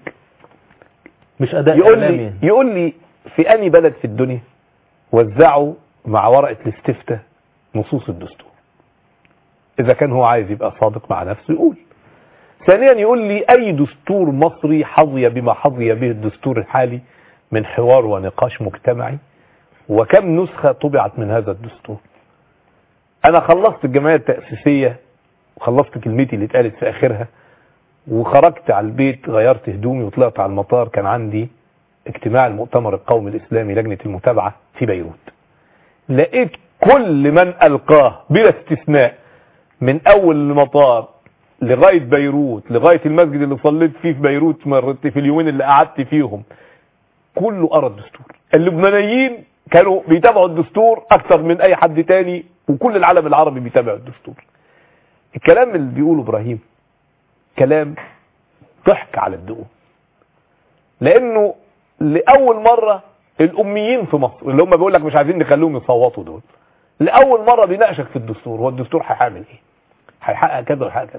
مش أداء إعلامي. يقول لي في أي بلد في الدنيا وزعوا مع ورقة الاستفتاء نصوص الدستور؟ إذا كان هو عايز يبقى صادق مع نفسه يقول. ثانيا يقول لي أي دستور مصري حظي بما حظي به الدستور الحالي من حوار ونقاش مجتمعي، وكم نسخة طبعت من هذا الدستور؟ أنا خلصت الجمعية التأسيسية وخلصت كلمتي اللي اتقالت في آخرها وخرجت على البيت، غيرت هدومي وطلعت على المطار. كان عندي اجتماع المؤتمر القومي الإسلامي لجنة المتابعة في بيروت. لقيت كل من ألقاه بلا استثناء من أول المطار لغاية بيروت لغاية المسجد اللي صليت فيه في بيروت مرت في اليومين اللي قعدت فيهم، كله قرأ الدستور. اللبنانيين كانوا بيتابعوا الدستور أكثر من أي حد تاني، وكل العالم العربي بيتابع الدستور. الكلام اللي بيقوله إبراهيم كلام ضحك على الدقون، لأنه لأول مرة الأميين في مصر اللي هم بيقول لك مش عايزين نخليهم يصوتوا دول، لأول مرة بيناقشك في الدستور. هو الدستور هيعمل إيه؟ هيحقق كذا ويحقق كذا.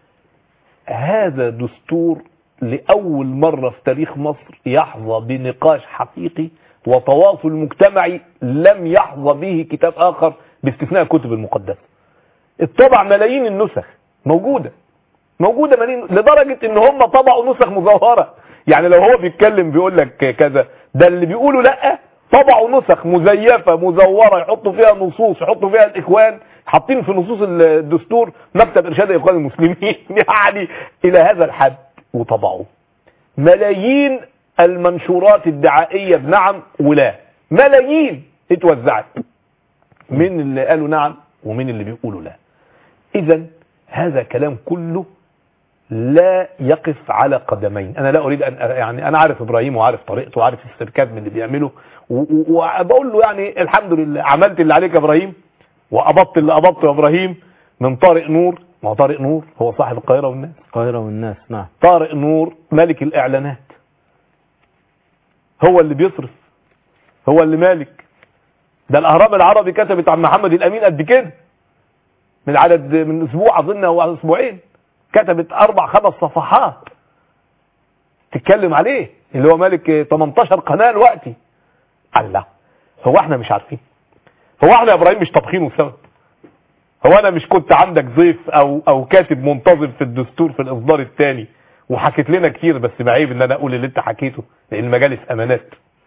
هذا دستور لأول مرة في تاريخ مصر يحظى بنقاش حقيقي وتواصل مجتمعي لم يحظى به كتاب آخر باستثناء الكتب المقدسة. اتطبع ملايين النسخ موجودة ملايين، لدرجة ان هم طبعوا نسخ مزورة. يعني لو هو بيتكلم بيقول لك كذا، ده اللي بيقولوا لا، طبعوا نسخ مزيفة مزورة يحطوا فيها نصوص، يحطوا فيها الإخوان، حاطين في نصوص الدستور مكتب إرشاد الإخوان المسلمين يعني إلى هذا الحد. وطبعوا ملايين المنشورات الدعائية بنعم ولا، ملايين اتوزعت من اللي قالوا نعم ومن اللي بيقولوا لا. إذن هذا كلام كله لا يقف على قدمين. أنا لا أريد أن يعني أنا عارف إبراهيم وعارف طريقته وعارف السركات من اللي بيعمله، وبقول له يعني الحمد لله عملت اللي عليك يا إبراهيم، وقبضت اللي قبضته يا إبراهيم من طارق نور. ما هو طارق نور هو صاحب القاهرة والناس. القاهرة والناس، نعم. طارق نور ملك الإعلانات، هو اللي بيصرف، هو اللي مالك. ده الأهرام العربي كتبت عن محمد الأمين قد كده من عدد من أسبوع أظن أو أسبوعين، كتبت 4-5 صفحات تتكلم عليه، اللي هو مالك 18 قناة دلوقتي. الله، هو احنا مش عارفين؟ هو احنا يا ابراهيم مش طابخينه سوا؟ هو انا مش كنت عندك ضيف او كاتب منتظر في الدستور في الاصدار الثاني وحكيت لنا كتير، بس بعيب ان انا اقول اللي انت حكيته لان المجالس امانات.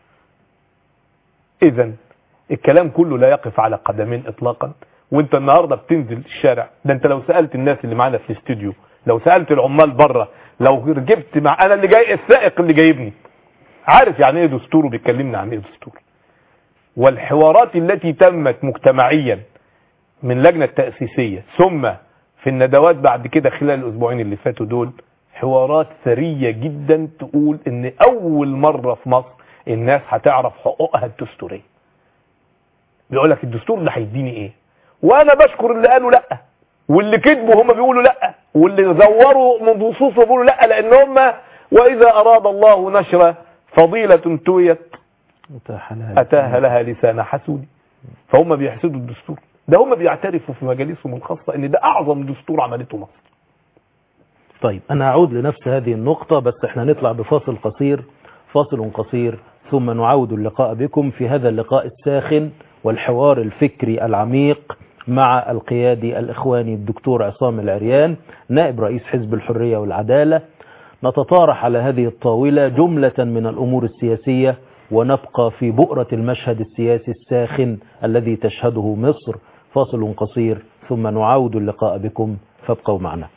اذا الكلام كله لا يقف على قدمين اطلاقا. وانت النهارده بتنزل الشارع، ده انت لو سالت الناس اللي معانا في الاستوديو، لو سالت العمال بره، لو رجبت مع انا اللي جاي السائق اللي جايبني عارف يعني ايه دستور وبيكلمنا عن ايه دستور. والحوارات التي تمت مجتمعيا من لجنة تأسيسية ثم في الندوات بعد كده خلال الأسبوعين اللي فاتوا دول، حوارات ثرية جدا تقول ان اول مرة في مصر الناس هتعرف حقوقها الدستورية. بيقول لك الدستور ده هيديني ايه؟ وانا بشكر اللي قالوا لا، واللي كذبوا هم بيقولوا لا، واللي زوروا من نصوصه بيقولوا لا، لان هم واذا اراد الله نشر فضيلة تويت اتاها لها لسان حسود. فهم بيحسدوا الدستور ده، هم بيعترفوا في مجالسهم الخاصة ان ده اعظم دستور عملته مصر. طيب انا اعود لنفس هذه النقطة، بس احنا نطلع بفاصل قصير، فاصل قصير ثم نعود اللقاء بكم في هذا اللقاء الساخن والحوار الفكري العميق مع القيادي الإخواني الدكتور عصام العريان نائب رئيس حزب الحرية والعدالة. نتطارح على هذه الطاولة جملة من الأمور السياسية ونبقى في بؤرة المشهد السياسي الساخن الذي تشهده مصر. فاصل قصير ثم نعود اللقاء بكم، فابقوا معنا.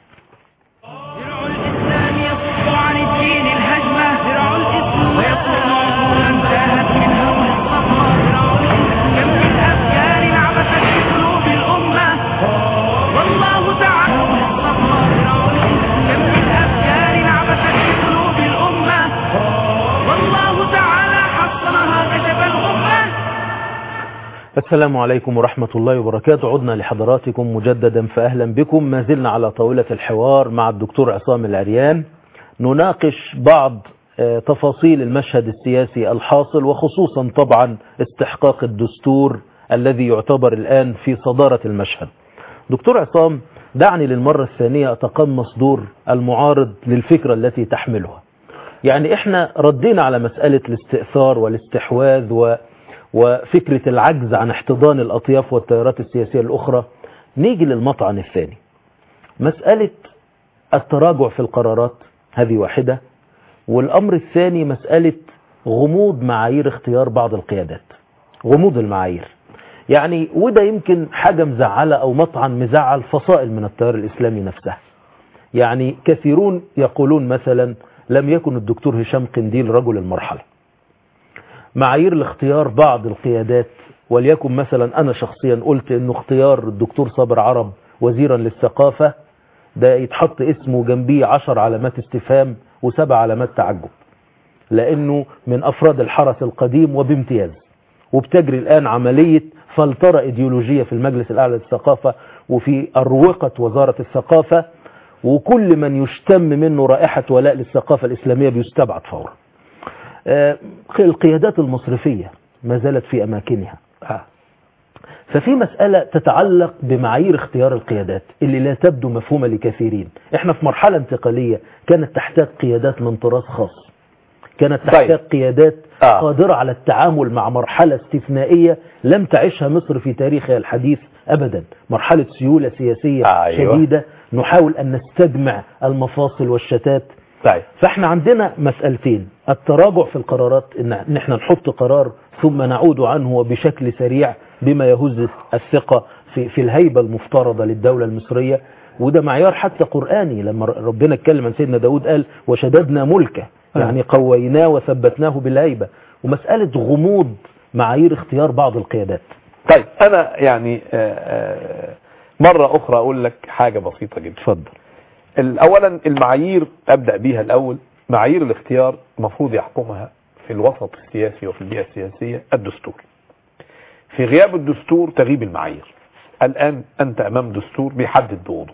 والله السلام عليكم ورحمة الله وبركاته. عدنا لحضراتكم مجددا فأهلا بكم. ما زلنا على طاولة الحوار مع الدكتور عصام العريان، نناقش بعض تفاصيل المشهد السياسي الحاصل، وخصوصا طبعا استحقاق الدستور الذي يعتبر الآن في صدارة المشهد. دكتور عصام، دعني للمرة الثانية أتقمص دور المعارض للفكرة التي تحملها. يعني احنا ردينا على مسألة الاستئثار والاستحواذ وفكرة العجز عن احتضان الأطياف والتيارات السياسية الأخرى. نيجي للمطعن الثاني، مسألة التراجع في القرارات، هذه واحدة. والأمر الثاني مسألة غموض معايير اختيار بعض القيادات، غموض المعايير. يعني وده يمكن حاجة مزعلة أو مطعن مزعل فصائل من التيار الإسلامي نفسها. يعني كثيرون يقولون مثلا لم يكن الدكتور هشام قنديل رجل المرحلة. معايير لاختيار بعض القيادات، وليكن مثلا أنا شخصيا قلت أنه اختيار الدكتور صابر عرب وزيرا للثقافة ده يتحط اسمه جنبيه 10 علامات استفهام و7 علامات تعجب، لأنه من أفراد الحرس القديم وبامتياز، وبتجري الآن عملية فلترة إيديولوجية في المجلس الأعلى للثقافة وفي أروقة وزارة الثقافة، وكل من يشتم منه رائحة ولاء للثقافة الإسلامية بيستبعد فورا. القيادات المصرفية ما زالت في أماكنها. ففي مسألة تتعلق بمعايير اختيار القيادات اللي لا تبدو مفهومة لكثيرين. احنا في مرحلة انتقالية كانت تحتاج قيادات من طراز خاص، كانت تحتاج قيادات قادرة على التعامل مع مرحلة استثنائية لم تعيشها مصر في تاريخها الحديث أبدا، مرحلة سيولة سياسية شديدة نحاول أن نستجمع المفاصل والشتات. فاحنا عندنا مسألتين، التراجع في القرارات، ان احنا نحط قرار ثم نعود عنه وبشكل سريع بما يهز الثقة في الهيبة المفترضة للدولة المصرية، وده معيار حتى قرآني لما ربنا اتكلم عن سيدنا داود قال وشددنا ملكه، يعني قويناه وثبتناه بالهيبة. ومسألة غموض معايير اختيار بعض القيادات. طيب أنا يعني مرة أخرى أقول لك حاجة بسيطة جدا. اتفضل. أولا المعايير أبدأ بيها الأول. معايير الاختيار مفروض يحكمها في الوسط السياسي وفي البيئة السياسية الدستور. في غياب الدستور تغيب المعايير. الآن أنت أمام دستور بيحدد بوضوح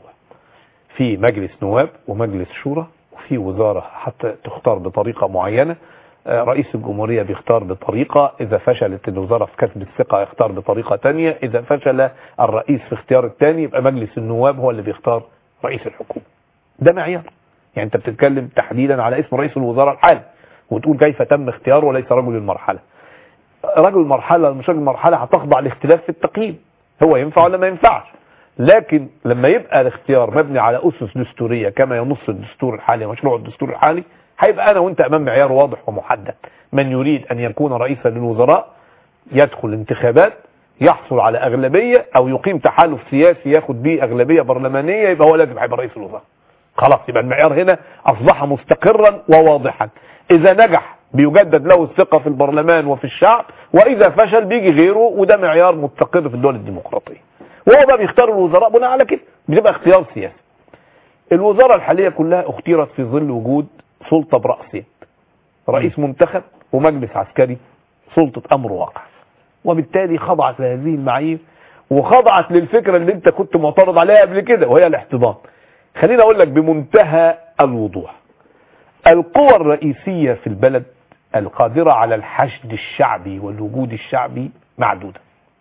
في مجلس نواب ومجلس شورى وفي وزارة حتى تختار بطريقة معينة، رئيس الجمهورية بيختار بطريقة، إذا فشلت الوزارة في كسب الثقة يختار بطريقة تانية، إذا فشل الرئيس في اختيار التاني يبقى مجلس النواب هو اللي بيختار رئيس الحكومة. ده معيار. يعني أنت بتتكلم تحديدا على اسم رئيس الوزراء الحالي وتقول كيف تم اختياره وليس رجل المرحلة. رجل المرحلة مش رجل المرحلة هتخضع لاختلاف في التقييم، هو ينفع ولا ما ينفعش. لكن لما يبقى الاختيار مبني على أسس دستورية كما ينص الدستور الحالي مشروع الدستور الحالي، هيبقى أنا وأنت أمام معيار واضح ومحدد. من يريد أن يكون رئيسا للوزراء يدخل انتخابات يحصل على أغلبية أو يقيم تحالف سياسي ياخد بيه أغلبية برلمانية، يبقى هو لازم هيبقى رئيس الوزراء. خلاص يبقى المعيار هنا أصبح مستقرا وواضحا. إذا نجح بيجدد له الثقة في البرلمان وفي الشعب، وإذا فشل بيجي غيره، وده معيار مستقر في الدول الديمقراطية. وهو بقى بيختار الوزراء بناء على كده، بيبقى اختيار سياسي. الوزارة الحالية كلها اختيرت في ظل وجود سلطة برأسين، رئيس منتخب ومجلس عسكري سلطة أمر واقع، وبالتالي خضعت لهذه المعايير وخضعت للفكرة اللي انت كنت معترض عليها قبل كده وهي الاحتضان. خليني اقول لك بمنتهى الوضوح، القوى الرئيسية في البلد القادرة على الحشد الشعبي والوجود الشعبي معدودة،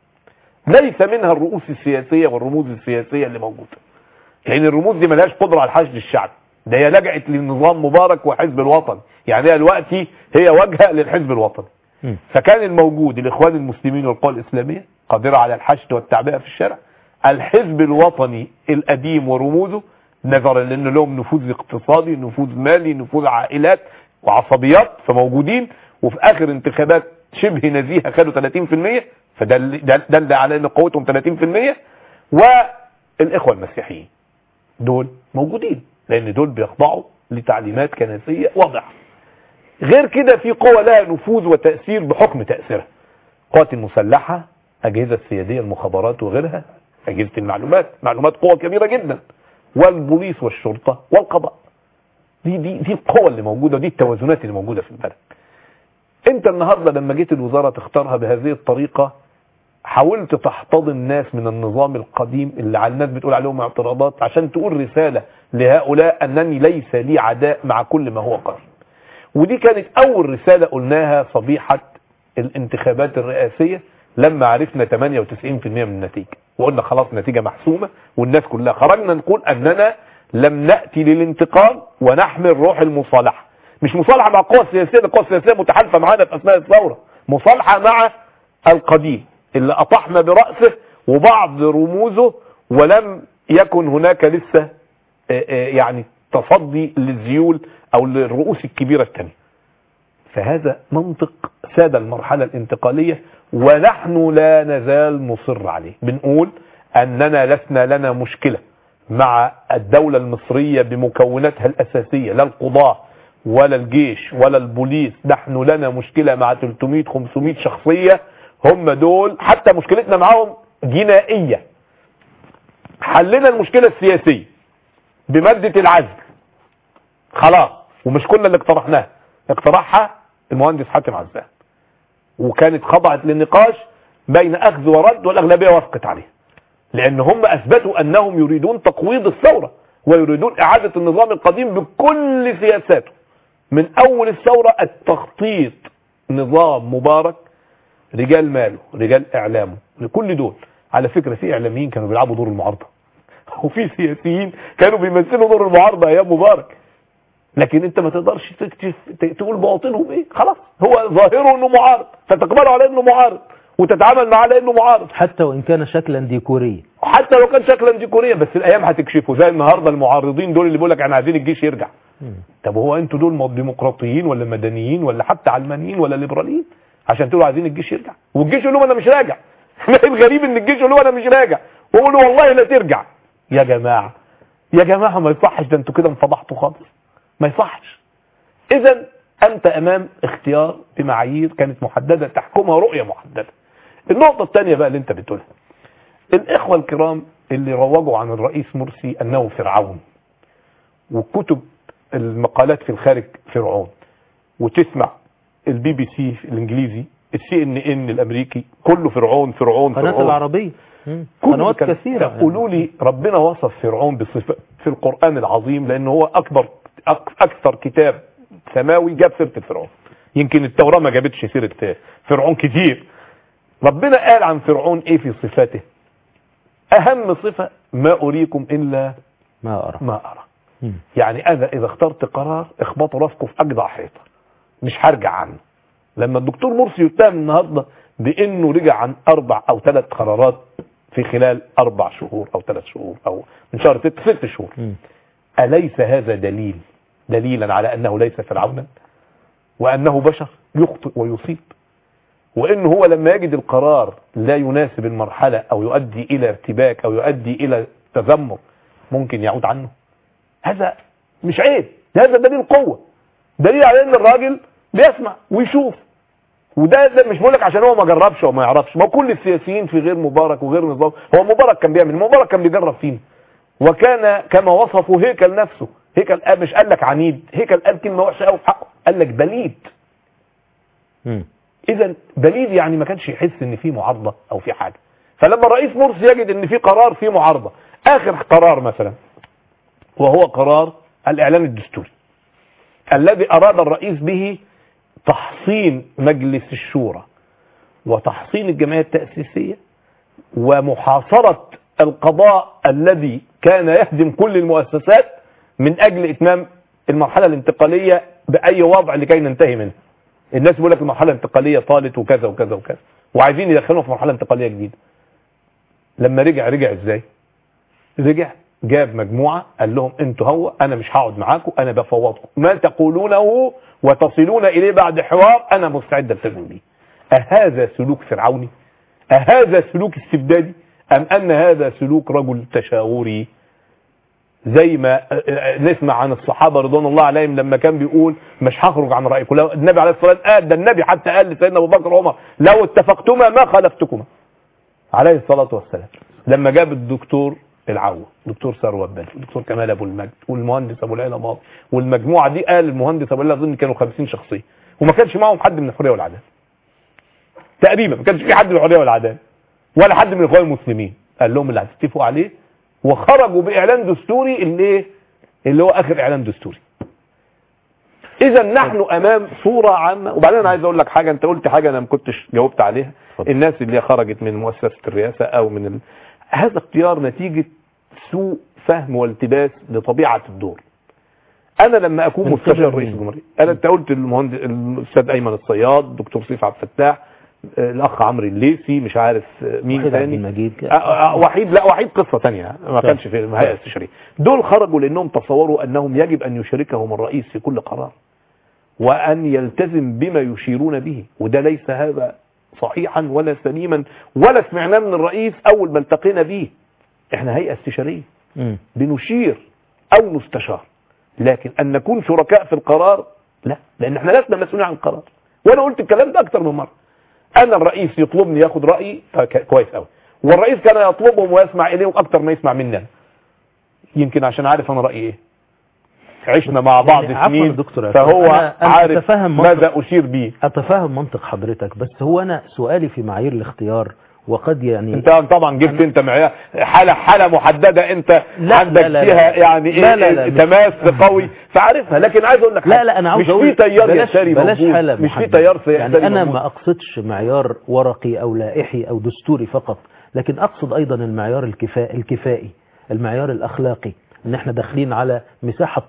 ليس منها الرؤوس السياسية والرموز السياسية اللي موجودة، لأن الرموز دي ملهاش قدرة على الحشد الشعبي، ده هي لجأت للنظام مبارك وحزب الوطن، يعني هي دلوقتي هي واجهة للحزب الوطني. فكان الموجود الإخوان المسلمين والقوى الإسلامية قادرة على الحشد والتعبئة في الشارع، الحزب الوطني القديم ورموزه نظرا لأنه لهم نفوذ اقتصادي، نفوذ مالي، نفوذ عائلات وعصبيات، فموجودين، وفي آخر انتخابات شبه نزيهة خدوا 30%، فدل على أن قوتهم 30%. والإخوة المسيحيين دول موجودين لأن دول بيخضعوا لتعليمات كنسية واضحة. غير كده في قوة لها نفوذ وتأثير بحكم تأثيرها، قوات المسلحة، أجهزة السيادية، المخابرات وغيرها، أجهزة معلومات قوة كبيرة جدا، والبوليس والشرطة والقضاء. دي القوة اللي موجودة، دي التوازنات اللي موجودة في البلد. انت النهاردة لما جيت الوزارة تختارها بهذه الطريقة حاولت تحتضن ناس من النظام القديم اللي على الناس بتقول عليهم اعتراضات عشان تقول رسالة لهؤلاء أنني ليس لي عداء مع كل ما هو قادم. ودي كانت أول رسالة قلناها صبيحة الانتخابات الرئاسية لما عرفنا 98% من النتيجة، وقلنا خلاص النتيجة محسومة والناس كلها خرجنا نقول أننا لم نأتي للانتقام ونحمل روح المصالحة. مش مصالحة مع القوى السياسية، القوى السياسية متحالفة معانا في أثناء الثورة، مصالحة مع القديم اللي أطحنا برأسه وبعض رموزه ولم يكن هناك لسه يعني تصدي للذيول أو للرؤوس الكبيرة الثانية. فهذا منطق ساد المرحلة الانتقالية ونحن لا نزال نصر عليه. بنقول أننا لسنا لنا مشكلة مع الدولة المصرية بمكوناتها الأساسية، لا القضاة ولا الجيش ولا البوليس، نحن لنا مشكلة مع 300-500 شخصية هم دول، حتى مشكلتنا معهم جنائية. حلنا المشكلة السياسية بمادة العزل خلاص، ومش كل اللي اقترحها المهندس حاتم عزام، وكانت خضعت للنقاش بين أخذ ورد والأغلبية وافقت عليه، لأن هم أثبتوا أنهم يريدون تقويض الثورة ويريدون إعادة النظام القديم بكل سياساته من أول الثورة. التخطيط نظام مبارك، رجال ماله رجال إعلامه لكل دول. على فكرة في إعلاميين كانوا بيلعبوا دور المعارضة وفي سياسيين كانوا بيمثلوا دور المعارضة أيام مبارك، لكن انت ما تقدرش تقول باطنهم ايه. خلاص هو ظاهره انه معارض فتقبله على انه معارض وتتعامل معاه على انه معارض حتى وان كان شكلا ديكوريا، حتى لو كان شكلا ديكوريا، بس الايام هتكشفه. زي النهارده المعارضين دول اللي بيقول لك احنا عايزين الجيش يرجع. طب هو انتوا دول ديمقراطيين ولا مدنيين ولا حتى علمانيين ولا ليبراليين عشان تقولوا عايزين الجيش يرجع؟ والجيش يقول لهم انا مش راجع. الغريب ان الجيش يقول لهم انا مش راجع ويقولوا والله لا ترجع. يا جماعه يا جماعه ما يصحش، ده انتوا كده انفضحتوا خالص، ما يصحش. اذا انت امام اختيار بمعايير كانت محددة تحكمها رؤية محددة. النقطة الثانية بقى اللي انت بتقولها، الاخوة الكرام اللي روجوا عن الرئيس مرسي انه فرعون، وكتب المقالات في الخارج فرعون، وتسمع الBBC الانجليزي، الCNN الامريكي، كله فرعون فرعون قناة فرعون. العربية قنوات كثيرة. قولوا لي ربنا وصف فرعون بصفة في القرآن العظيم، لانه هو اكثر كتاب سماوي جاب سيرة فرعون. يمكن التوراة ما جابتش سيرة فرعون كتير. ربنا قال عن فرعون ايه في صفاته؟ اهم صفة ما اريكم الا ما ارى. يعني اذا اخترت قرار اخبطوا راسكم في اجدع حيطة، مش هرجع عنه. لما الدكتور مرسي يتهم النهارده بانه رجع عن 4 أو 3 قرارات في خلال 4 شهور او 3 شهور او من شهر 6 شهور، أليس هذا دليلا على أنه ليس فرعونا وأنه بشر يخطئ ويصيب، وإنه هو لما يجد القرار لا يناسب المرحلة أو يؤدي إلى ارتباك أو يؤدي إلى تذمر ممكن يعود عنه؟ هذا مش عيب، هذا دليل قوة، دليل على أن الراجل بيسمع ويشوف. وده مش بقولك عشان هو ما جربش وما يعرفش، ما كل السياسيين في غير مبارك وغير نظام. هو مبارك كان بيعمل، مبارك كان بيجرب فينا، وكان كما وصفه هيكل نفسه. هيكل مش قال لك عنيد، هيكل قال كلمه وحشه قوي في حقه، قال لك بليد. اذا بليد يعني ما كانش يحس ان في معارضه او في حاجه. فلما الرئيس مرسي يجد ان في قرار فيه معارضه، اخر قرار مثلا وهو قرار الاعلان الدستوري الذي اراد الرئيس به تحصين مجلس الشورى وتحصين الجمعيه التاسيسيه ومحاصره القضاء الذي كان يهدم كل المؤسسات من اجل اتمام المرحله الانتقاليه باي وضع لكي ننتهي منه. الناس بيقول لك المرحله الانتقاليه طالت وكذا وكذا وكذا، وعايزين يدخلوا في مرحله انتقاليه جديده. لما رجع ازاي؟ رجع جاب مجموعه قال لهم انتوا هو انا مش هقعد معاكم، انا بفوضكم، ما تقولونه وتصلون اليه بعد حوار انا مستعد التزم به. اهذا سلوك فرعوني؟ اهذا سلوك استبدادي؟ ام ان هذا سلوك رجل تشاوري؟ زي ما نسمع عن الصحابه رضوان الله عليهم لما كان بيقول مش هخرج عن رايكم. لو النبي عليه الصلاه والسلام قال، ده النبي حتى قال لسيدنا ابو بكر وعمر لو اتفقتما ما خالفتكما عليه الصلاه والسلام. لما جاب الدكتور العوة، دكتور ثروت بدر، دكتور كمال ابو المجد، والمهندس ابو العلا ماضي، والمجموعه دي قال المهندس ابو العلا اظن كانوا 50 شخصيه، وما كانش معهم حد من الحريه والعداله تقريبا، ما كانش في حد من الحريه والعداله. ولا حد من الاخوان المسلمين قال لهم اللي هتتفقوا عليه، وخرجوا باعلان دستوري اللي هو اخر اعلان دستوري. اذا نحن امام صوره عامه. وبعدين انا عايز اقول لك حاجه، انت قلت حاجه انا ما كنتش جاوبت عليها. الناس اللي خرجت من مؤسسه الرئاسه او من هذا اختيار نتيجه سوء فهم والتباس لطبيعه الدور. انا لما اكون مستشار رئيس الجمهوريه، انت قلت المهندس الاستاذ ايمن الصياد، الدكتور سيف عبد الفتاح، الاخ عمرو الليثي، مش عارف مين ثاني، وحيد قصه ثانيه ما كانش في الهيئه الاستشاريه. دول خرجوا لانهم تصوروا انهم يجب ان يشاركهم الرئيس في كل قرار وان يلتزم بما يشيرون به، وده ليس هذا صحيحا ولا سليما ولا سمعناه من الرئيس اول ما التقينا به. احنا هيئه استشاريه بنشير او نستشار، لكن ان نكون شركاء في القرار لا، لان احنا لسنا مسؤولين عن القرار. وانا قلت الكلام ده اكتر من مره. انا الرئيس يطلبني ياخد رايي كويس قوي، والرئيس كان يطلبهم ويسمع اليهم اكتر ما يسمع مننا، يمكن عشان عارف انا رايي ايه، عشنا مع بعض سنين، فهو أنا عارف ماذا اشير به. اتفهم منطق حضرتك، بس هو انا سؤالي في معايير الاختيار، وقد يعني انت طبعا جبت انت معايا حاله محدده انت عندك فيها يعني ايه تماس قوي فعارفها، لكن عايز اقول لك لا انا عاوز اقول مش في تيار يساري موجود، مش في تيار يعني انا ما اقصدش معيار ورقي او لائحي او دستوري فقط، لكن اقصد ايضا المعيار الكفائي، المعيار الاخلاقي، ان احنا داخلين على مساحه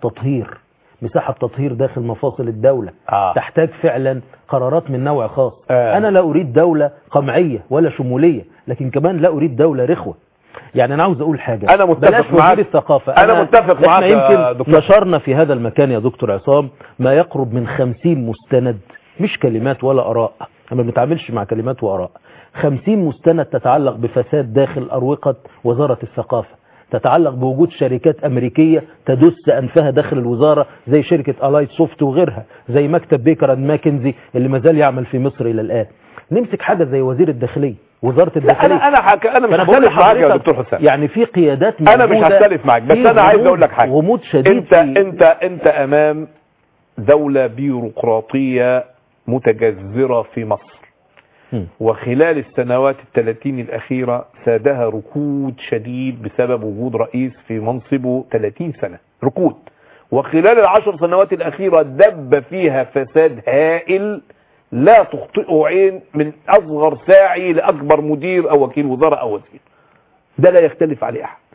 تطهير داخل مفاصل الدولة تحتاج فعلا قرارات من نوع خاص. أنا لا أريد دولة قمعية ولا شمولية، لكن كمان لا أريد دولة رخوة. يعني أنا عاوز أقول حاجة، أنا متفق معك الثقافة. أنا متفق معك. يمكن نشرنا في هذا المكان يا دكتور عصام ما يقرب من 50 مستند، مش كلمات ولا أراء، ما بنتعاملش مع كلمات وأراء. 50 مستند تتعلق بفساد داخل أروقة وزارة الثقافة، تتعلق بوجود شركات أمريكية تدس أنفها داخل الوزارة زي شركة ألايت سوفت وغيرها، زي مكتب بيكر اند ماكنزي اللي مازال يعمل في مصر إلى الآن. نمسك حاجة زي وزير الداخلية، وزارة الداخلية. أنا مش هختلف معاك يا دكتور حسام، يعني في قيادات أنا مش هختلف معاك، بس أنا عايز أقول لك حاجة. غموض شديد. أنت أمام دولة بيروقراطية متجذرة في مصر، وخلال السنوات 30 الأخيرة سادها ركود شديد بسبب وجود رئيس في منصبه 30 سنة ركود، وخلال ال10 سنوات الأخيرة دب فيها فساد هائل لا تخطئه عين من أصغر ساعي لأكبر مدير أو وكيل وزارة أو وزير. ده لا يختلف عليه أحد.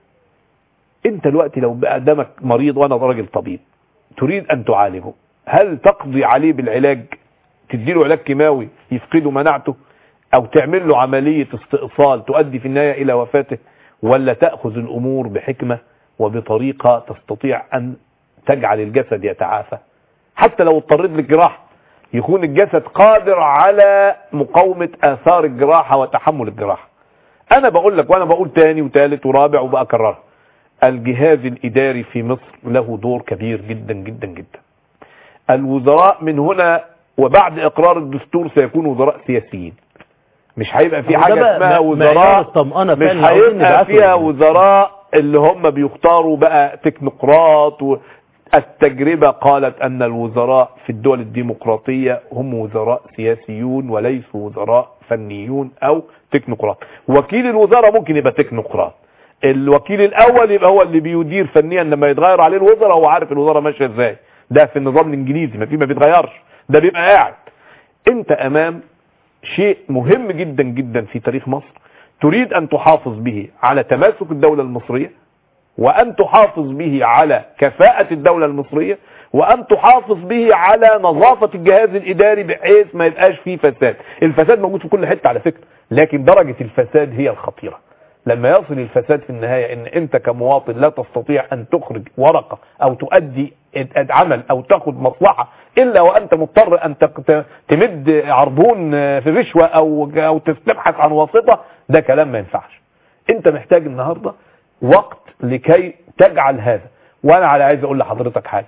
أنت دلوقتي لو قدامك مريض وأنا راجل طبيب تريد أن تعالجه، هل تقضي عليه بالعلاج، تديله علاج كيماوي يفقده مناعته، او تعمل له عملية استئصال تؤدي في النهاية الى وفاته، ولا تأخذ الامور بحكمة وبطريقة تستطيع ان تجعل الجسد يتعافى، حتى لو اضطريت للجراحة يكون الجسد قادر على مقاومة اثار الجراحة وتحمل الجراحة. انا بقول لك، وانا بقول تاني وثالث ورابع وبأكررها، الجهاز الاداري في مصر له دور كبير جدا جدا جدا. الوزراء من هنا وبعد اقرار الدستور سيكون وزراء سياسيين، مش هيبقى في حاجة اسمها وزراء، مش هيبقى فيها وزراء اللي هم بيختاروا بقى تكنوقراط. التجربة قالت ان الوزراء في الدول الديمقراطية هم وزراء سياسيون وليسوا وزراء فنيون او تكنوقراط. وكيل الوزارة ممكن يبقى تكنوقراط، الوكيل الاول يبقى هو اللي بيدير فنيا، لما يتغير عليه الوزراء هو عارف الوزارة ماشية ازاي. ده في النظام الانجليزي ما بيتغيرش، ده بيبقى قاعد. انت امام شيء مهم جدا جدا في تاريخ مصر، تريد ان تحافظ به على تماسك الدولة المصرية، وان تحافظ به على كفاءة الدولة المصرية، وان تحافظ به على نظافة الجهاز الاداري بحيث ما يبقاش فيه فساد. الفساد موجود في كل حتة على فكرة، لكن درجة الفساد هي الخطيرة. لما يصل الفساد في النهاية ان انت كمواطن لا تستطيع ان تخرج ورقة او تؤدي عمل او تاخد مصلحة الا وانت مضطر ان تمد عربون في رشوة او تبحث عن واسطة، ده كلام ما ينفعش. انت محتاج النهاردة وقت لكي تجعل هذا. وانا عايز اقول لحضرتك حاجة،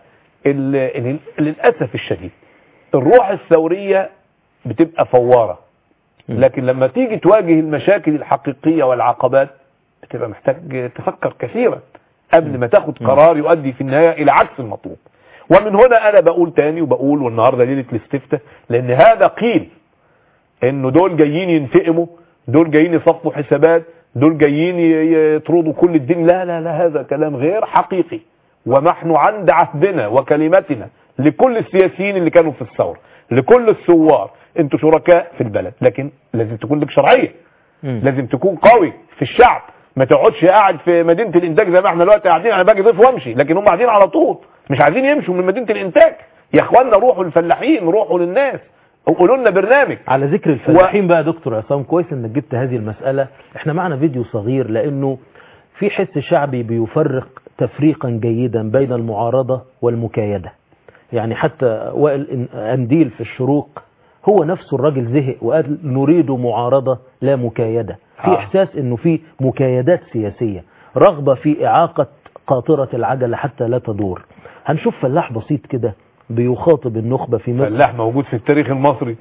للأسف الشديد الروح الثورية بتبقى فوارة، لكن لما تيجي تواجه المشاكل الحقيقية والعقبات بتبقى محتاج تفكر كثيرا قبل ما تاخد قرار يؤدي في النهاية الى عكس المطلوب. ومن هنا انا بقول تاني وبقول، والنهاردة ليلة الاستفتاء، لان هذا قيل انه دول جايين ينتقموا دول جايين يصفوا حسابات، دول جايين يطردوا كل الدين. لا لا لا، هذا كلام غير حقيقي. ونحن عند عهدنا وكلمتنا لكل السياسيين اللي كانوا في الثورة، لكل الثوار، انتوا شركاء في البلد، لكن لازم تكون لك شرعية، لازم تكون قوي في الشعب. ما تقعدش قاعد في مدينة الانتاج زي ما احنا دلوقتي قاعدين، انا باجي ضيف وامشي، لكن هم قاعدين على طول مش عايزين يمشوا من مدينة الانتاج. يا اخوانا روحوا للفلاحين، روحوا للناس، وقولوا لنا برنامج. على ذكر الفلاحين بقى دكتور عصام، كويس انك جبت هذه المسألة. احنا معنا فيديو صغير لانه في حس شعبي بيفرق تفريقا جيدا بين المعارضة والمكايدة. يعني حتى وائل أنديل في الشروق هو نفسه الراجل زهق وقال نريد معارضة لا مكايدة. في إحساس أنه في مكايدات سياسية، رغبة في إعاقة قاطرة العجلة حتى لا تدور. هنشوف فلاح بسيط كده بيخاطب النخبة في مصر. فلاح موجود في التاريخ المصري،